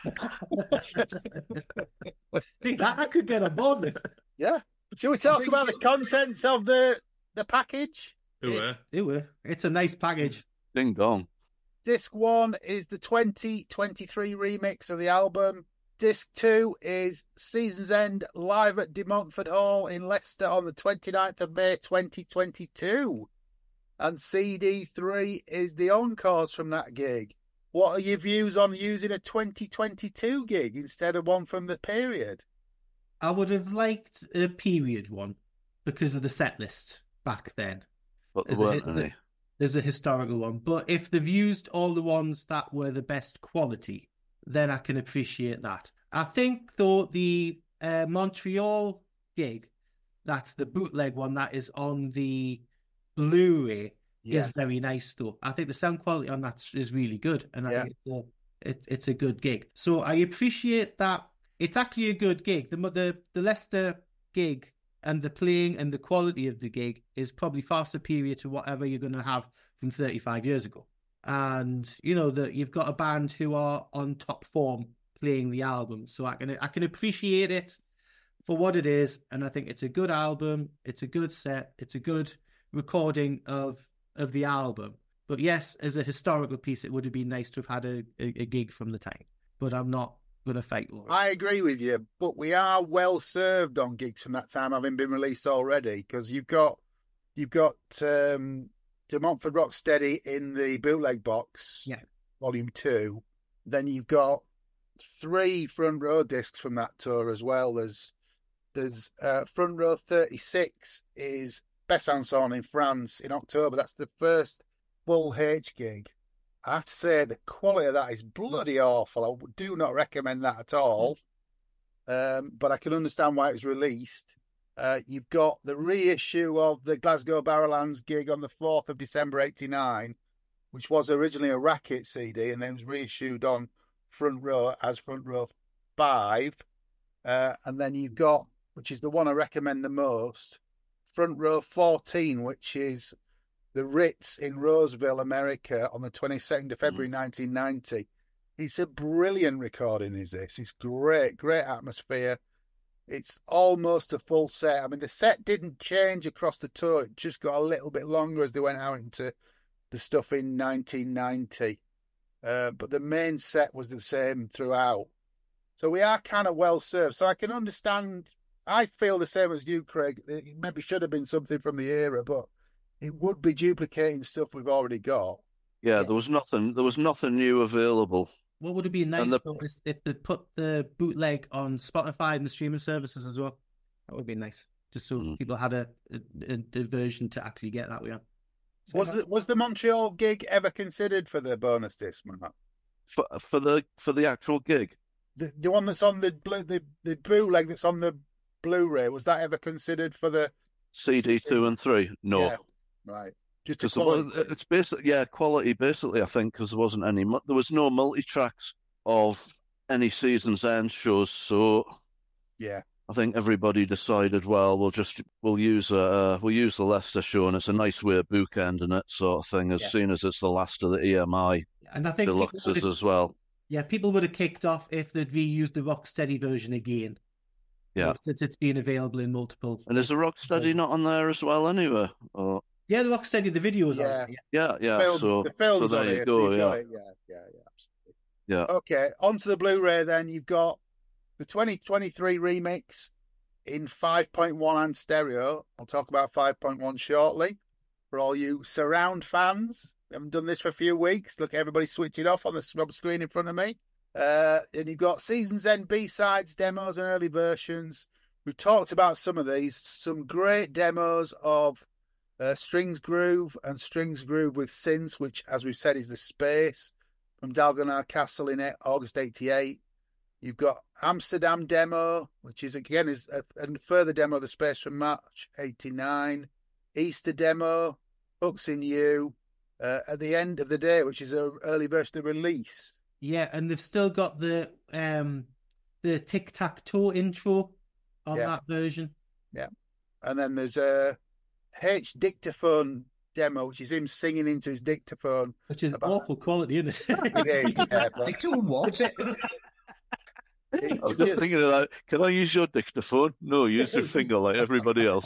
think that I could get on board with. Yeah. Shall we talk think about the it- contents of the the package? who were? It were. It's a nice package. Ding dong. Disc one is the twenty twenty-three remix of the album. Disc two is Season's End live at De Montfort Hall in Leicester on the twenty-ninth of May twenty twenty-two. And C D three is the encores from that gig. What are your views on using a twenty twenty-two gig instead of one from the period? I would have liked a period one because of the set list back then. But there Is it- weren't is it- any. There's a historical one. But if they've used all the ones that were the best quality, then I can appreciate that. I think, though, the uh, Montreal gig, that's the bootleg one that is on the Blu-ray, is very nice, though. I think the sound quality on that is really good, and I Yeah. think it's a, it, it's a good gig. So I appreciate that. It's actually a good gig. The the the Leicester gig and the playing and the quality of the gig is probably far superior to whatever you're going to have from thirty-five years ago. And you know that you've got a band who are on top form playing the album, so I can I can appreciate it for what it is, and I think it's a good album. It's a good set. It's a good recording of of the album. But yes, as a historical piece, it would have been nice to have had a, a, a gig from the time. But I'm not going to fight over it. I agree with you, but we are well served on gigs from that time having been released already, because you've got you've got um, De Montfort Rocksteady in the bootleg box, Yeah. volume two. Then you've got three front row discs from that tour as well. There's there's uh, front row thirty-six is Besançon in France in October. That's the first full H gig. I have to say the quality of that is bloody awful. I do not recommend that at all. Um, but I can understand why it was released. Uh, you've got the reissue of the Glasgow Barrowlands gig on the fourth of December eighty-nine, which was originally a Racket C D and then was reissued on Front Row as Front Row five. Uh, and then you've got, which is the one I recommend the most, Front Row fourteen, which is the Ritz in Roseville, America, on the twenty-second of February, nineteen ninety. It's a brilliant recording, is this? It's great, great atmosphere. It's almost a full set. I mean, the set didn't change across the tour. It just got a little bit longer as they went out into the stuff in nineteen ninety. Uh, but the main set was the same throughout. So we are kind of well served. So I can understand. I feel the same as you, Craig. It maybe should have been something from the era, but it would be duplicating stuff we've already got. Yeah, there was nothing. There was nothing new available. What would have been nice And the- though, is if they put the bootleg on Spotify and the streaming services as well. That would be nice, just so Mm. people had a, a, a version to actually get that way on. So, Was the, was the Montreal gig ever considered for the bonus disc, Matt? For for the for the actual gig. The, the one that's on the blue, the the bootleg that's on the Blu-ray, was that ever considered for the C D two and three. No. Yeah. right? Just to Because there was, quality. it's basically, yeah, quality, basically, I think, because there wasn't any, mu- there was no multi-tracks of any Season's End shows, so Yeah, I think everybody decided, well, we'll just, we'll use, uh, we'll use the Leicester show, and it's a nice way of bookending it, sort of thing, as Yeah. soon as it's the last of the E M I and I think people would deluxes have, as well. yeah, people would have kicked off if they'd reused the Rocksteady version again. Yeah. But since it's been available in multiple. And is the Rocksteady not on there as well, anyway? Or, Yeah, the Rocksteady, the videos Yeah. on it. Yeah. yeah, yeah, Film- so, the so film's on there you here, go, so you've got yeah. it. yeah, yeah, yeah, absolutely. Yeah. Okay, onto the Blu-ray then. You've got the twenty twenty-three remix, in five point one and stereo. I'll talk about five point one shortly. For all you surround fans, we haven't done this for a few weeks. Look, everybody switching off on the sub screen in front of me. Uh, and you've got Season's End B-sides, demos, and early versions. We've talked about some of these. Some great demos of uh, Strings Groove and Strings Groove with Synths, which, as we've said, is the space from Dalgarnar Castle in August eighty-eight. You've got Amsterdam demo, which is again is a, a further demo of the space from March eighty-nine. Easter demo, Hooks in You, uh, at the end of the day, which is an early version of Release. Yeah, and they've still got the um the Tic Tac Toe intro on Yeah. that version. Yeah. And then there's a H dictaphone demo, which is him singing into his dictaphone. Which is About- awful quality, isn't it? It is, yeah, but Stick to what? it's I was just thinking of that. Can I use your dictaphone? No, use your finger like everybody else.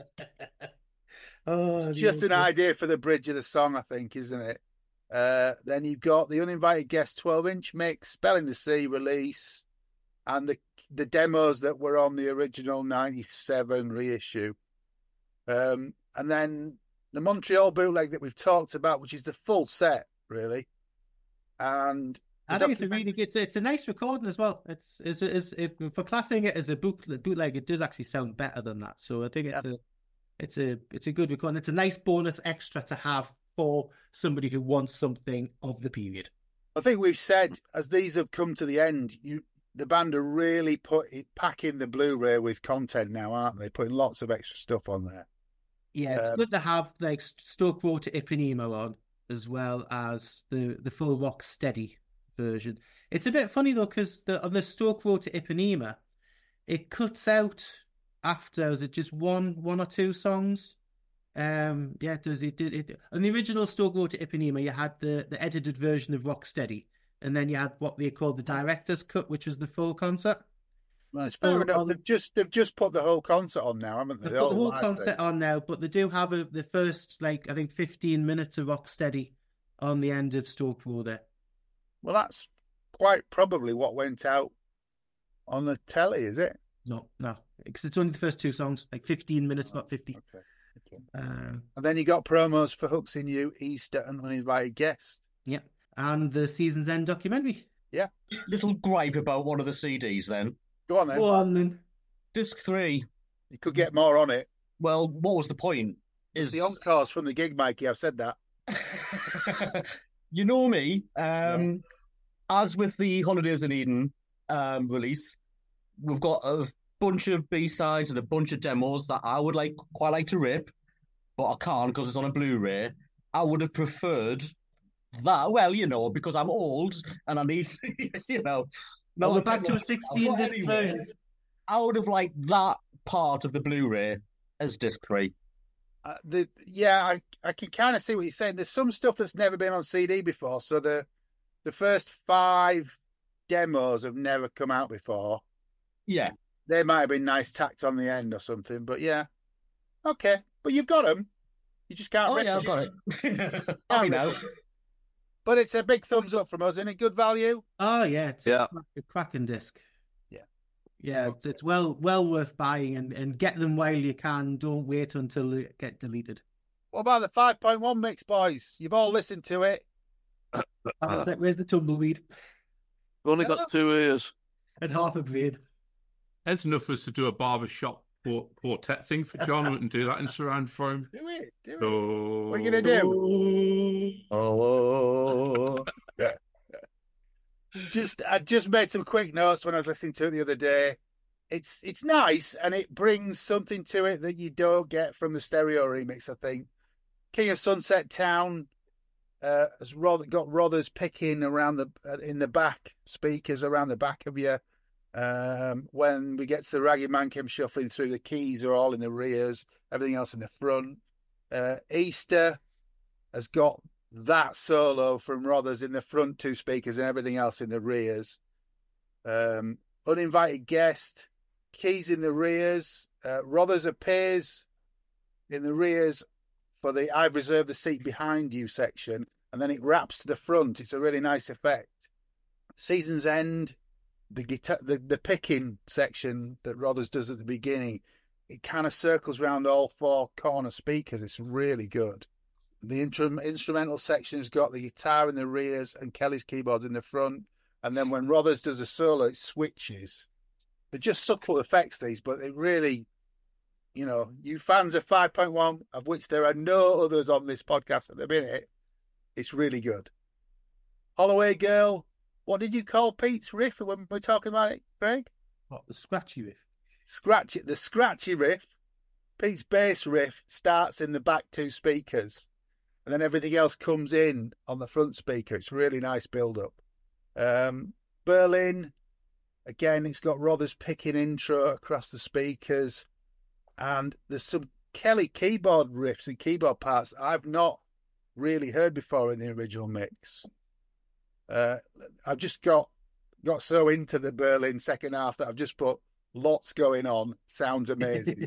Oh, It's just an the- idea for the bridge of the song, I think, isn't it? Uh, then you've got the uninvited guest twelve inch mix, Spelling the Sea release, and the the demos that were on the original ninety-seven reissue. Um, and then the Montreal bootleg that we've talked about, which is the full set, really. And I think it's a really good. It's a, it's a nice recording as well. It's it's, it's if, for classing it as a boot, bootleg, it does actually sound better than that. So I think it's a it's a it's a good recording. It's a nice bonus extra to have for somebody who wants something of the period. I think we've said, as these have come to the end, you the band are really put it, packing the Blu-ray with content now, aren't they? Putting lots of extra stuff on there. Yeah, it's Um, good to have like Stoke Road to Ipanema on, as well as the the full rock steady version. It's a bit funny though, because the on the Stoke Road to Ipanema, it cuts out after, is it just one one or two songs? Um, yeah, does it did it on the original Stoke Road to Ipanema? You had the the edited version of Rocksteady, and then you had what they called the director's cut, which was the full concert. Well, it's fair Oh, enough. oh, They've just they've just put the whole concert on now, haven't they? They've put the whole live concert thing. on now, but they do have a, the first, like, I think fifteen minutes of Rocksteady on the end of Stoke Road there. Well, that's quite probably what went out on the telly, is it? No, no, because it's only the first two songs, like fifteen minutes, not fifty. Okay. okay. Um, And then you got promos for Hooks in You, Easter, and Uninvited Guest. yeah, and the Season's End documentary. Little gripe about one of the C Ds then. Go on then. Go on then. Disc three. You could get more on it. Well, what was the point? Is The encores from the gig, Mikey. I've said that. you know me. Um, As with the Holidays in Eden um, release, we've got a bunch of B-sides and a bunch of demos that I would like quite like to rip, but I can't because it's on a Blu-ray. I would have preferred that. Well, you know, because I'm old and I need, you know. No, we're more back to a technology. sixteen But disc anyway, version. I would have liked that part of the Blu-ray as disc three. Uh, the yeah, I I can kind of see what you're saying. There's some stuff that's never been on C D before, so the the first five demos have never come out before. Yeah. They might have been nice tacked on the end or something, but yeah, okay. But you've got them. You just can't. Oh rip yeah, them. I've got it. Can't I rip know. them. But it's a big thumbs up from us, isn't it? Good value. Oh yeah, it's Yeah. a, crack, a cracking disc. Yeah. Yeah, it's, it's well well worth buying, and, and get them while you can. Don't wait until they get deleted. What about the five point one mix, boys? You've all listened to it. That's it. Where's the tumbleweed We've only got two ears. and half a brain? That's enough for us to do a barbershop quart- quartet thing for John and do that in surround for him. Do it. Do it. So, What are you going to do? Oh. Just I just made some quick notes when I was listening to it the other day. It's it's nice and it brings something to it that you don't get from the stereo remix. I think King of Sunset Town uh, has Roth- got Rothers picking around the uh, in the back speakers around the back of you. Um, when we get to the Ragged Man came shuffling through, the keys are all in the rears, everything else in the front. Uh, Easter has got that solo from Rothers in the front two speakers and everything else in the rears. Um, Uninvited Guest, keys in the rears. Uh, Rothers appears in the rears for the I've reserved the seat behind you section, and then it wraps to the front. It's a really nice effect. Season's End the guitar, the, the picking section that Rothers does at the beginning, it kind of circles around all four corner speakers. It's really good. The intro, instrumental section's got the guitar in the rears and Kelly's keyboards in the front. And then when Rothers does a solo, it switches. They're just subtle effects, these, but it really, you know, you fans of five point one, of which there are no others on this podcast at the minute, it's really good. Holloway Girl, what did you call Pete's riff when we were talking about it, Craig? What, the scratchy riff? Scratchy, the scratchy riff, Pete's bass riff starts in the back two speakers, and then everything else comes in on the front speaker. It's really nice build-up. Um, Berlin, again, it's got Rothers picking intro across the speakers, and there's some Kelly keyboard riffs and keyboard parts I've not really heard before in the original mix. Uh, I've just got got so into the Berlin second half that I've just put lots going on. Sounds amazing.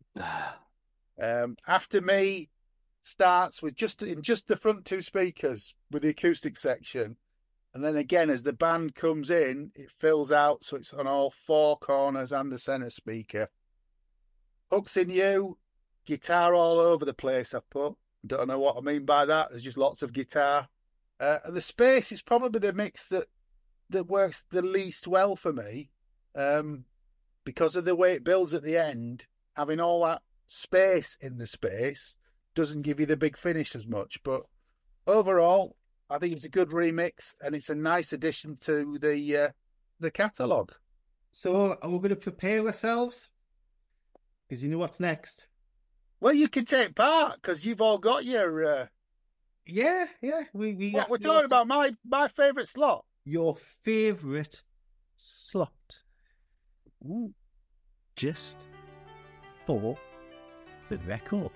um, After Me starts with just in just the front two speakers with the acoustic section. And then again, as the band comes in, it fills out, so it's on all four corners and the centre speaker. Hooks in You, guitar all over the place, I've put. Don't know what I mean by that. There's just lots of guitar. Uh, and the space is probably the mix that that works the least well for me, um, because of the way it builds at the end. Having all that space in the space doesn't give you the big finish as much. But overall, I think it's a good remix, and it's a nice addition to the uh, the catalogue. So are we going to prepare ourselves? Because you know what's next. Well, you can take part because you've all got your. Uh... Yeah, yeah. We we. What, we're talking about my my favourite slot. Your favourite slot. Ooh, just for the record.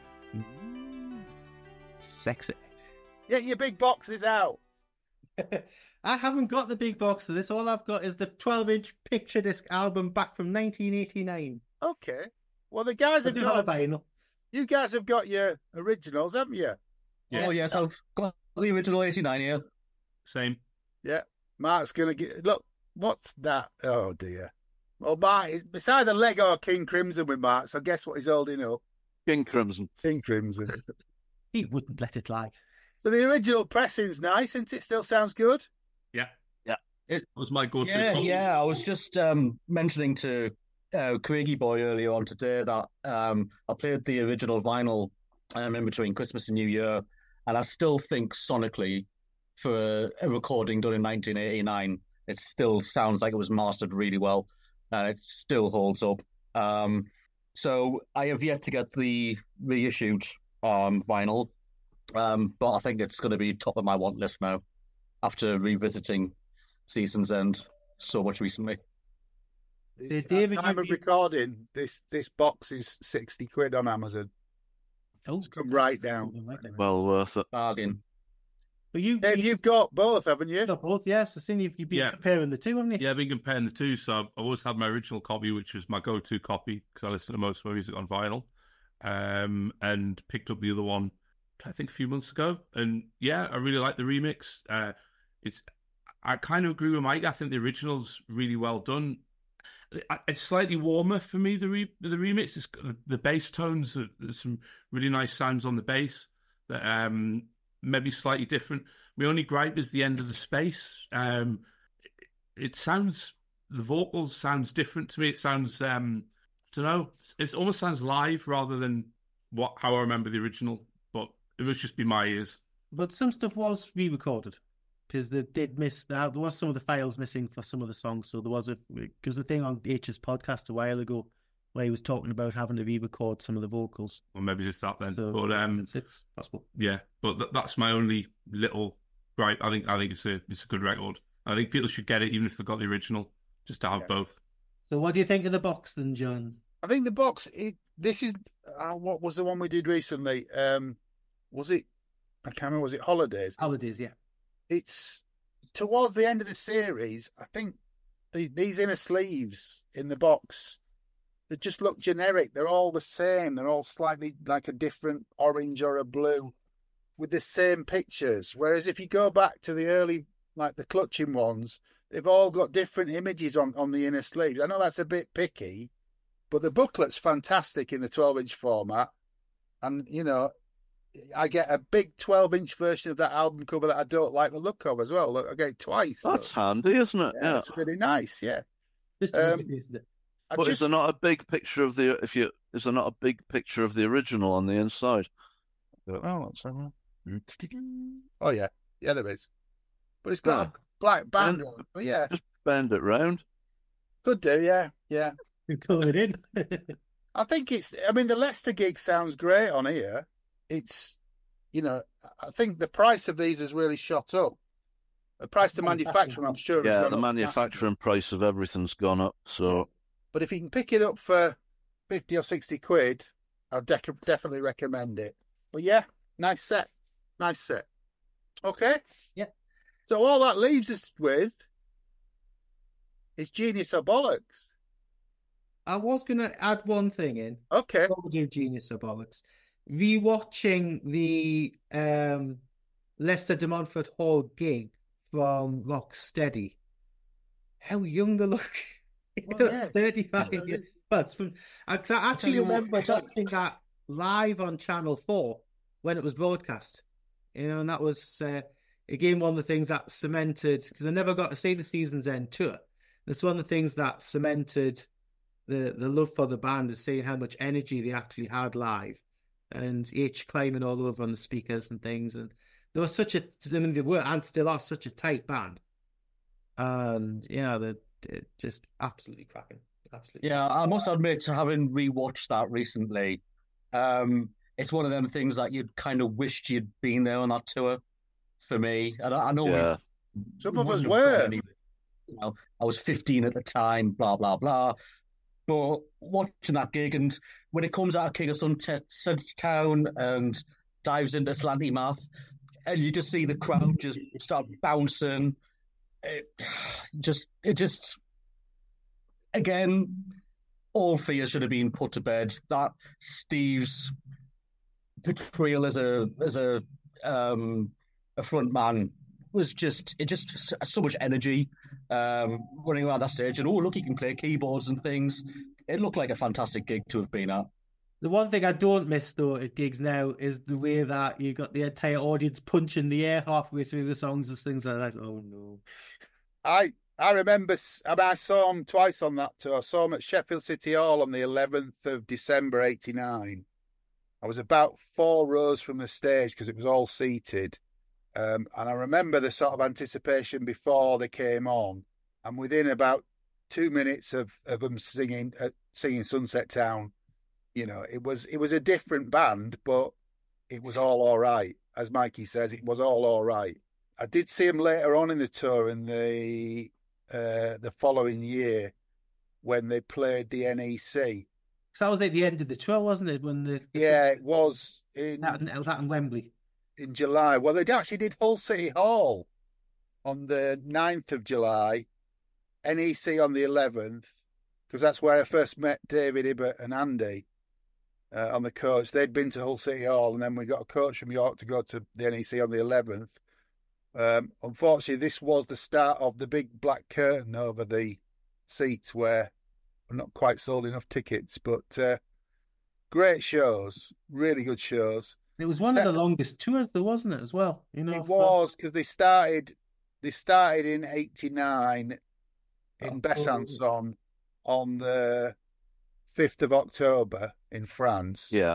Ooh, sexy. Get your big boxes out. I haven't got the big box of this. All I've got is the twelve-inch picture disc album back from nineteen eighty-nine. Okay. Well, the guys I have do got. have a vinyl. You guys have got your originals, haven't you? Yeah. Oh, yes, I've got the original eighty-nine here. Same. Yeah. Mark's gonna get. Look, what's that? Oh dear. Well, Mark, it's either Lego or King Crimson with Mark. So guess what he's holding up? King Crimson. King Crimson. He wouldn't let it lie. So the original pressing's nice, and it still sounds good. Yeah. Yeah. It was my go-to. Yeah, copy. yeah. I was just um, mentioning to uh, Craigie Boy earlier on today that um, I played the original vinyl um, in between Christmas and New Year, and I still think sonically, for a, a recording done in nineteen eighty-nine, it still sounds like it was mastered really well. Uh, it still holds up. Um, so I have yet to get the reissued um, vinyl. Um, but I think it's going to be top of my want list now after revisiting Season's End so much recently. It's, So, at David, time you- of recording, this this box is sixty quid on Amazon. Oh, It's come right down. Well worth it. Bargain. But you, Dave, you you've got both, haven't you? got both, yes. I've seen you've, you've been Yeah. comparing the two, haven't you? Yeah, I've been comparing the two. So I've I've always had my original copy, which was my go-to copy because I listen to most of my music on vinyl, um, and picked up the other one, I think, a few months ago. And yeah, I really like the remix. Uh, it's I kind of agree with Mike. I think the original's really well done. I- It's slightly warmer for me. The re- the remix is the bass tones. are- There's some really nice sounds on the bass that um maybe slightly different. My only gripe is the end of the space. Um, it, it sounds the vocals sounds different to me. It sounds um I don't know. It almost sounds live rather than what how I remember the original. But it must just be my ears. But some stuff was re-recorded because they did miss that. There was some of the files missing for some of the songs. So there was a because the thing on H's podcast a while ago where he was talking about having to re-record some of the vocals. Or maybe just that then. So but um, it's, it's possible. yeah. But th- that's my only little gripe. I think I think it's a it's a good record. I think people should get it even if they've got the original, just to have Yeah. both. So what do you think of the box then, John? I think the box. It, this is uh, what was the one we did recently? Um, was it? I can't remember. Was it Holidays? Holidays, yeah. It's towards the end of the series. I think the, these inner sleeves in the box, they just look generic. They're all the same. They're all slightly like a different orange or a blue with the same pictures. Whereas if you go back to the early, like the clutching ones, they've all got different images on, on the inner sleeves. I know that's a bit picky, but the booklet's fantastic in the twelve inch format. And, you know, I get a big twelve inch version of that album cover that I don't like the look of as well. Look, I get it twice. That's look. handy, isn't it? Yeah, Yeah. it's really nice. Yeah. Just Um, isn't it? I But is just, there not a big picture of the if you is there not a big picture of the original on the inside? oh, what's that one? Oh, yeah. Yeah, there is. But it's got Yeah. a black band And- on it. But yeah, Just bend it round. could do. Yeah. Yeah. You're calling it in. I think it's, I mean, the Leicester gig sounds great on here. It's, you know, I think the price of these has really shot up. The price to manufacture, I'm sure. has Yeah, gone the up manufacturing price of everything's gone up. So massively. But if you can pick it up for fifty or sixty quid, I'll dec- definitely recommend it. But yeah, nice set. Nice set. Okay. Yeah. So all that leaves us with is Genius or Bollocks. I was going to add one thing in. Okay. What would do Genius or Bollocks? Rewatching the um, Leicester de Montfort Hall gig from Rocksteady. How young they look. Well, They're yeah. thirty-five Yeah, years. But it's from, I, 'cause I actually you what, remember I tell- watching that live on Channel four when it was broadcast. You know, and that was, uh, again, one of the things that cemented, because I never got to see the Season's End tour. It's one of the things that cemented the, the love for the band, is seeing how much energy they actually had live. And each climbing all over on the speakers and things. And they were such a, I mean, they were and still are such a tight band. And, yeah, they're, they're just absolutely cracking. Absolutely. Yeah, I must admit, having rewatched that recently, um, it's one of them things that you'd kind of wished you'd been there on that tour. For me, and I, I know we- yeah, Some we of us wouldn't have got were. any- you know, I was fifteen at the time, blah blah blah. But watching that gig, and when it comes out of King of Sunset Town and dives into Slanty Math, and you just see the crowd just start bouncing, it just it just again, all fears should have been put to bed. That Steve's portrayal as a as a um, a front man was just it just so much energy um, running around that stage, and oh look, he can play keyboards and things. It looked like a fantastic gig to have been at. The one thing I don't miss though at gigs now is the way that you got the entire audience punching the air halfway through the songs and things like that. Oh no! I I remember s- I, mean, I saw him twice on that tour. I saw him at Sheffield City Hall on the eleventh of December eighty-nine. I was about four rows from the stage because it was all seated. Um, and I remember the sort of anticipation before they came on. And within about two minutes of, of them singing uh, singing Sunset Town, you know, it was it was a different band, but it was all all right. As Mikey says, it was all all right. I did see him later on in the tour in the uh, the following year when they played the N E C. So that was at the end of the tour, wasn't it? When the Yeah, it was in that, that in Wembley. in July. Well, they actually did Hull City Hall on the ninth of July, N E C on the eleventh, because that's where I first met David, Ibbott and Andy uh, on the coach. They'd been to Hull City Hall, and then we got a coach from York to go to the N E C on the eleventh. Um, unfortunately, this was the start of the big black curtain over the seats where we're not quite sold enough tickets, but uh, great shows, really good shows. It was one of the longest tours, though, wasn't it? As well, you know. It for- was because they started. They started in eighty-nine in Oh. Besançon on the fifth of October in France. yeah.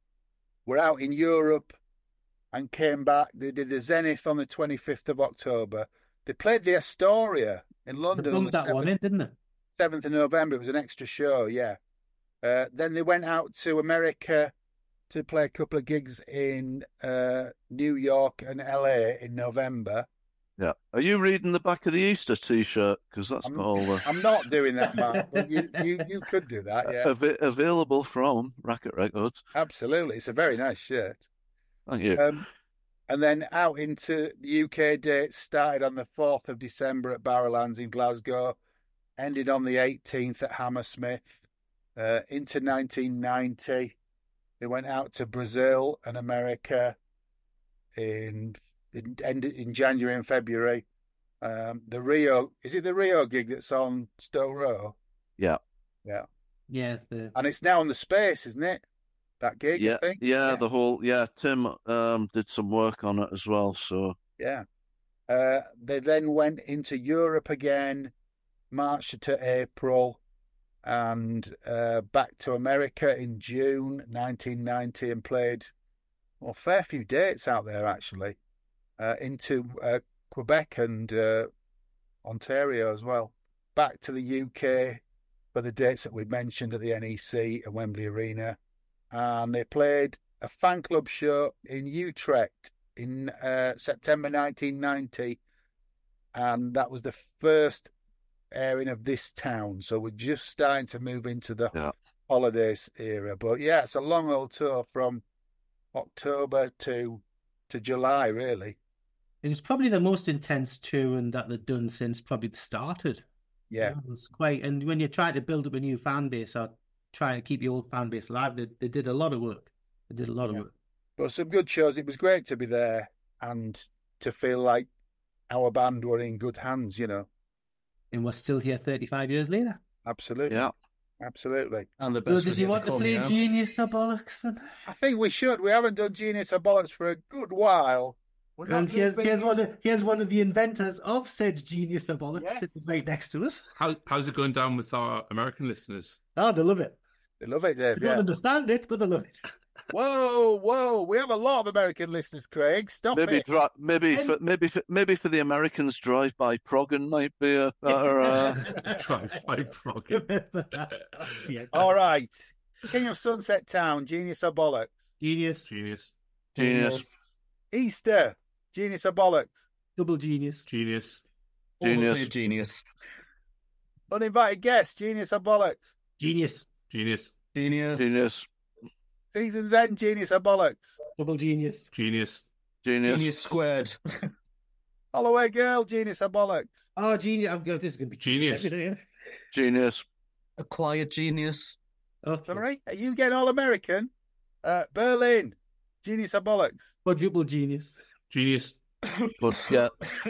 We're out in Europe and came back. They did the Zenith on the twenty-fifth of October. They played the Astoria in They London on bumped the that one in, didn't they? seventh of November. It was an extra show, yeah. Uh, then they went out to America to play a couple of gigs in uh, New York and L A in November. Yeah. Are you reading the back of the Easter T-shirt? Because that's I'm, got all the I'm not doing that, Mark. But you, you, you could do that, yeah. Av- available from Racket Records. Absolutely. It's a very nice shirt. Thank you. Um, and then out into the U K dates, started on the fourth of December at Barrowlands in Glasgow, ended on the eighteenth at Hammersmith, uh, into nineteen ninety. They went out to Brazil and America in, in, ended in January and February. Um, the Rio, is it the Rio gig that's on Stowe Row? Yeah. Yeah. Yeah, the And it's now on the Space, isn't it? That gig, Yeah, I think. yeah, Yeah. the whole yeah. Tim um did some work on it as well. So Yeah. Uh, they then went into Europe again, March to April, and uh, back to America in June nineteen ninety and played well, a fair few dates out there, actually, uh, into uh, Quebec and uh, Ontario as well. Back to the U K for the dates that we mentioned at the N E C and Wembley Arena. And they played a fan club show in Utrecht in uh, September nineteen ninety. And that was the first airing of This Town. So we're just starting to move into the yeah, holidays era. But yeah, it's a long old tour from October to to July, really. it was probably the most intense touring that they've done since probably they started. Yeah. It was quite, and when you're trying to build up a new fan base or trying to keep your old fan base alive, they, they did a lot of work. They did a lot of Yeah. work. But some good shows. It was great to be there and to feel like our band were in good hands, you know. And we're still here thirty-five years later. Absolutely. yeah. Absolutely. And the So best did was you yet want to come, play yeah? Genius or Bollocks then? I think we should. We haven't done Genius or Bollocks for a good while. We're not And here's, doing- here's, one of, here's one of the inventors of said Genius or Bollocks Yes. sitting right next to us. How, how's it going down with our American listeners? Oh, they love it. They love it, Dave. They don't Yeah. understand it, but they love it. Whoa, whoa. We have a lot of American listeners, Craig. Stop Maybe it. dri- maybe And- for maybe for, maybe for the Americans, drive by Proggin might be a better. Uh... Drive by Proggin. Yeah. All right. King of Sunset Town, Genius or Bollocks? Genius, Genius. Genius, Easter, Genius or Bollocks? double genius. Genius. Genius. Overplayed genius. Uninvited guest, Genius or Bollocks? Genius, Genius. Genius. Genius, Season's End, Genius or Bollocks? double genius. Genius. genius, Genius squared. Holloway Girl, Genius or Bollocks? Oh, genius. I'm going, this is going to be Genius. every day. genius, Acquired genius. Okay. Sorry, are you getting all American? Uh, Berlin, Genius or Bollocks? Quadruple genius. Genius. but yeah,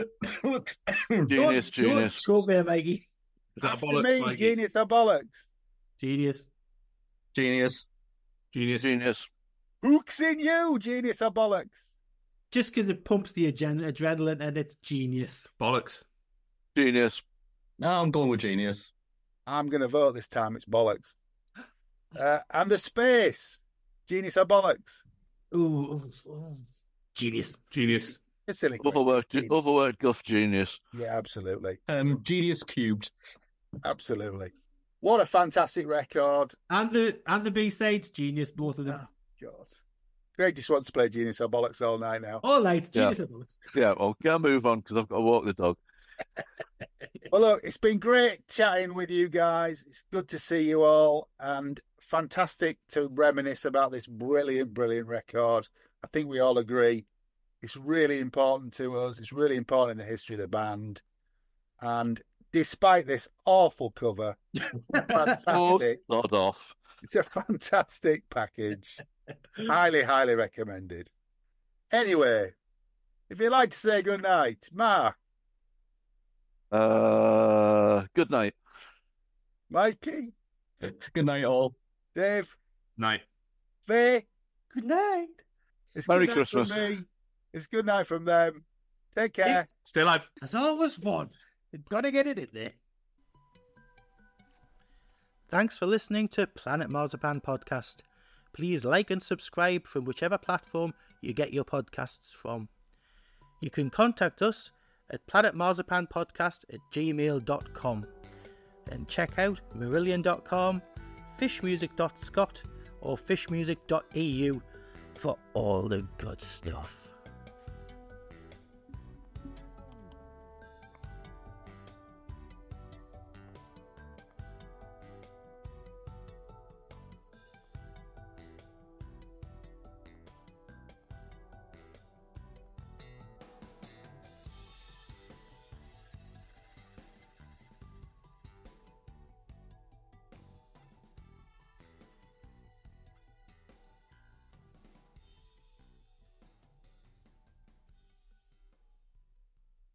Don't- genius, don't genius, choke there, Mikey. Is that After bollocks, me, Mikey? Genius or Bollocks? Genius. Genius. Genius. genius, Hooks in you, Genius or Bollocks? Just because it pumps the adren- adrenaline and it's genius. Bollocks. genius, No, I'm going with genius. I'm going to vote this time. It's Bollocks. Uh, and the Space, Genius or Bollocks? Ooh, ooh, ooh. Genius. Genius. It's a silly question. overworked, Genius. overworked guff genius. Yeah, absolutely. Um, genius cubed. Absolutely. What a fantastic record. And the and the B sides, genius, both of them. God. Greg just wants to play Genius or Bollocks all night now. All right, Yeah. genius. Yeah. Yeah, well, can't move on because I've got to walk the dog. Well, look, it's been great chatting with you guys. It's good to see you all and fantastic to reminisce about this brilliant, brilliant record. I think we all agree it's really important to us. It's really important in the history of the band. And despite this awful cover, Oh, fantastic. sod off. It's a fantastic package. Highly, highly recommended. Anyway, if you'd like to say good night, Mark, Uh, good night. Mikey, Good night, all. Dave, Night. Faye, Good night. it's Merry good night from Christmas. me. It's good night from them. Take care. Stay alive. There's always one. You've got to get it in there. Thanks for listening to Planet Marzipan Podcast. Please like and subscribe from whichever platform you get your podcasts from. You can contact us at planetmarzipanpodcast at gmail dot com. And check out marillion dot com, fishmusic dot scot or fishmusic dot e u for all the good stuff.